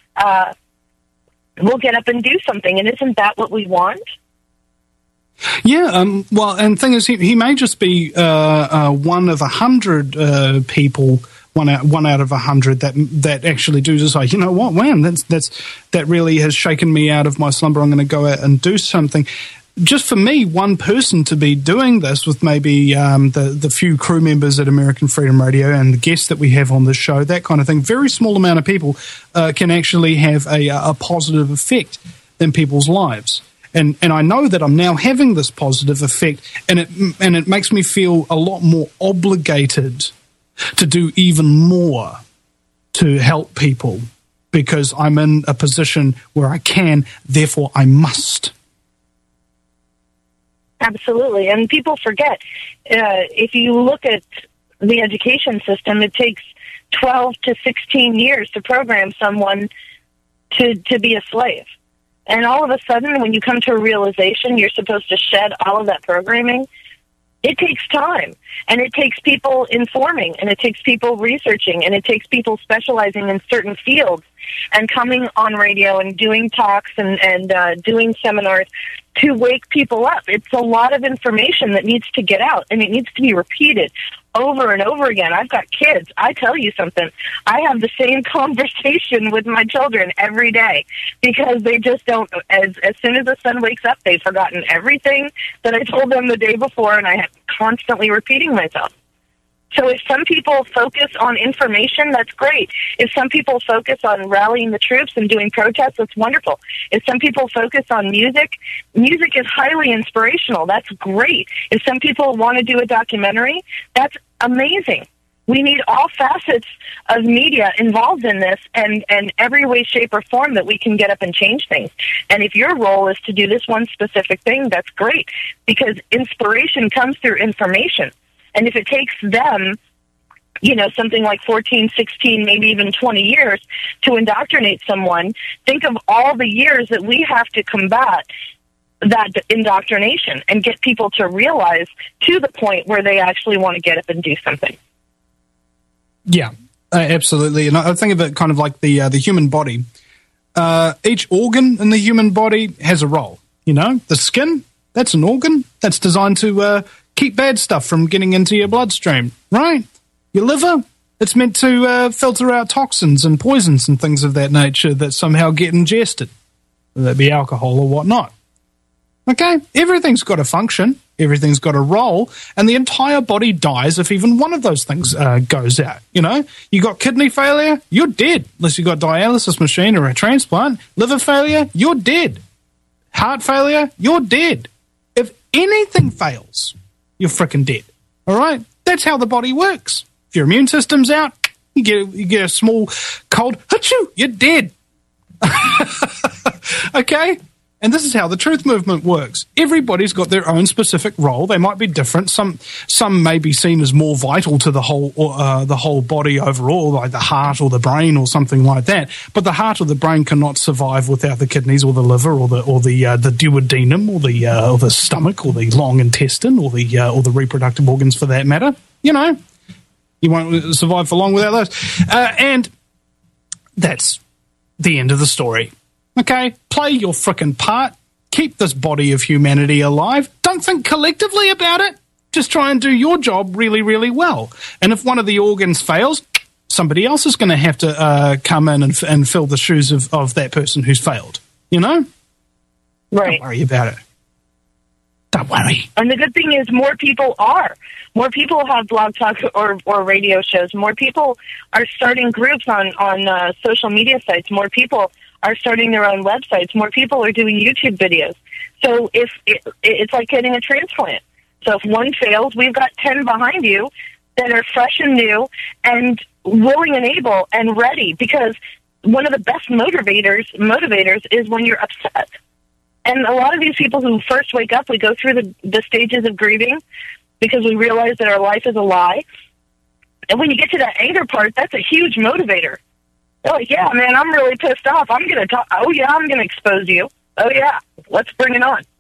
will get up and do something. And isn't that what we want? Yeah, well, and the thing is, he may just be one of 100 people, one out of 100 that actually do decide, you know what, man, that really has shaken me out of my slumber. I'm going to go out and do something. Just for me, one person to be doing this with maybe the few crew members at American Freedom Radio and the guests that we have on this show, that kind of thing, very small amount of people can actually have a positive effect in people's lives. And I know that I'm now having this positive effect, and it makes me feel a lot more obligated to do even more to help people, because I'm in a position where I can, therefore I must. Absolutely. And people forget, if you look at the education system, it takes 12 to 16 years to program someone to be a slave. And all of a sudden, when you come to a realization you're supposed to shed all of that programming, it takes time. And it takes people informing, and it takes people researching, and it takes people specializing in certain fields and coming on radio and doing talks and doing seminars to wake people up. It's a lot of information that needs to get out, and it needs to be repeated over and over again. I've got kids. I tell you something. I have the same conversation with my children every day, because they just don't, as soon as the sun wakes up, they've forgotten everything that I told them the day before, and I am constantly repeating myself. So if some people focus on information, that's great. If some people focus on rallying the troops and doing protests, that's wonderful. If some people focus on music is highly inspirational. That's great. If some people want to do a documentary, that's amazing. We need all facets of media involved in this, and every way, shape, or form that we can get up and change things. And if your role is to do this one specific thing, that's great, because inspiration comes through information. And if it takes them, something like 14, 16, maybe even 20 years to indoctrinate someone, think of all the years that we have to combat that indoctrination and get people to realize to the point where they actually want to get up and do something. Yeah, absolutely. And I think of it kind of like the human body. Each organ in the human body has a role. The skin, that's an organ that's designed to keep bad stuff from getting into your bloodstream, right? Your liver, it's meant to filter out toxins and poisons and things of that nature that somehow get ingested, whether that be alcohol or whatnot. Okay, everything's got a function, everything's got a role, and the entire body dies if even one of those things goes out. You got kidney failure, you're dead, unless you got dialysis machine or a transplant. Liver failure, you're dead. Heart failure, you're dead. If anything fails, you're frickin' dead. All right? That's how the body works. If your immune system's out, you get a small cold, achoo, you're dead. Okay? And this is how the truth movement works. Everybody's got their own specific role. They might be different. Some may be seen as more vital to the whole body overall, like the heart or the brain or something like that. But the heart or the brain cannot survive without the kidneys or the liver or the duodenum or the stomach or the long intestine or the reproductive organs for that matter. You know, you won't survive for long without those. And that's the end of the story. Okay, play your frickin' part. Keep this body of humanity alive. Don't think collectively about it. Just try and do your job really, really well. And if one of the organs fails, somebody else is going to have to come in and fill the shoes of that person who's failed. You know? Right. Don't worry about it. Don't worry. And the good thing is more people are. More people have blog talk or radio shows. More people are starting groups on social media sites. More people are starting their own websites. More people are doing YouTube videos. So if it's like getting a transplant. So if one fails, we've got 10 behind you that are fresh and new and willing and able and ready, because one of the best motivators is when you're upset. And a lot of these people who first wake up, we go through the stages of grieving because we realize that our life is a lie. And when you get to that anger part, that's a huge motivator. They're like, yeah, man, I'm really pissed off. I'm going to talk. Oh, yeah, I'm going to expose you. Oh, yeah, let's bring it on.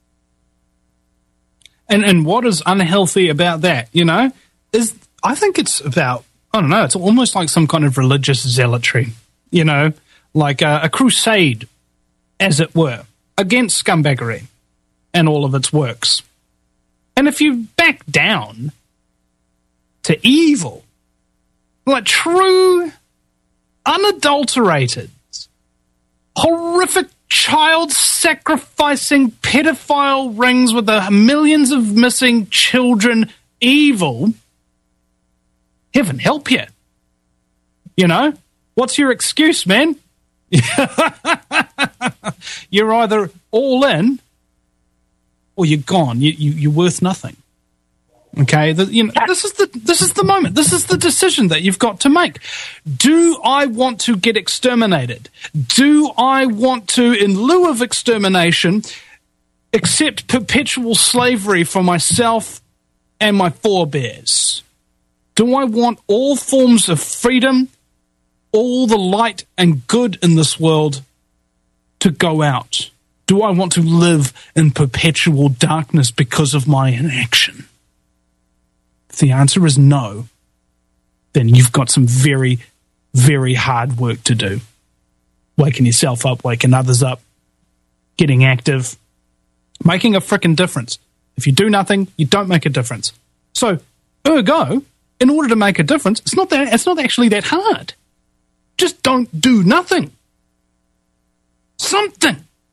And what is unhealthy about that, you know, is I think it's about, I don't know, it's almost like some kind of religious zealotry, you know, like a crusade, as it were, against scumbaggery and all of its works. And if you back down to evil, like true, unadulterated, horrific child-sacrificing pedophile rings with the millions of missing children evil, heaven help you. You know? What's your excuse, man? You're either all in or you're gone. You're worth nothing. Okay, this is the moment. This is the decision that you've got to make. Do I want to get exterminated? Do I want to, in lieu of extermination, accept perpetual slavery for myself and my forebears? Do I want all forms of freedom, all the light and good in this world to go out? Do I want to live in perpetual darkness because of my inaction? If the answer is no, then you've got some very, very hard work to do. Waking yourself up, waking others up, getting active, making a frickin' difference. If you do nothing, you don't make a difference. So, ergo, in order to make a difference, it's not actually that hard. Just don't do nothing. Something.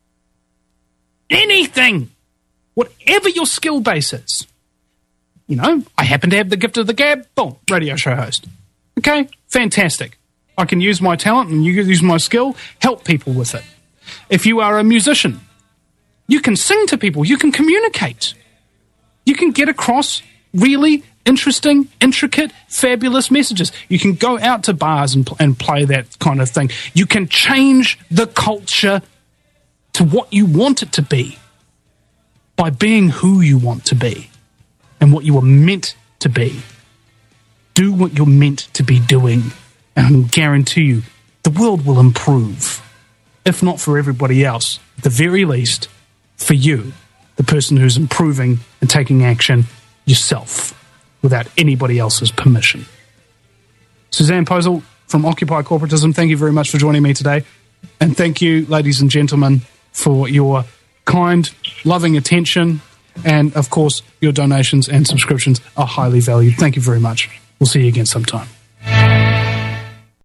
Anything. Whatever your skill base is. You know, I happen to have the gift of the gab. Boom, radio show host. Okay, fantastic. I can use my talent and you can use my skill, help people with it. If you are a musician, you can sing to people, you can communicate. You can get across really interesting, intricate, fabulous messages. You can go out to bars and play that kind of thing. You can change the culture to what you want it to be by being who you want to be and what you are meant to be. Do what you're meant to be doing, and I guarantee you the world will improve. If not for everybody else, at the very least, for you, the person who's improving and taking action yourself without anybody else's permission. Suzanne Posel from Occupy Corporatism, thank you very much for joining me today. And thank you, ladies and gentlemen, for your kind, loving attention. And, of course, your donations and subscriptions are highly valued. Thank you very much. We'll see you again sometime.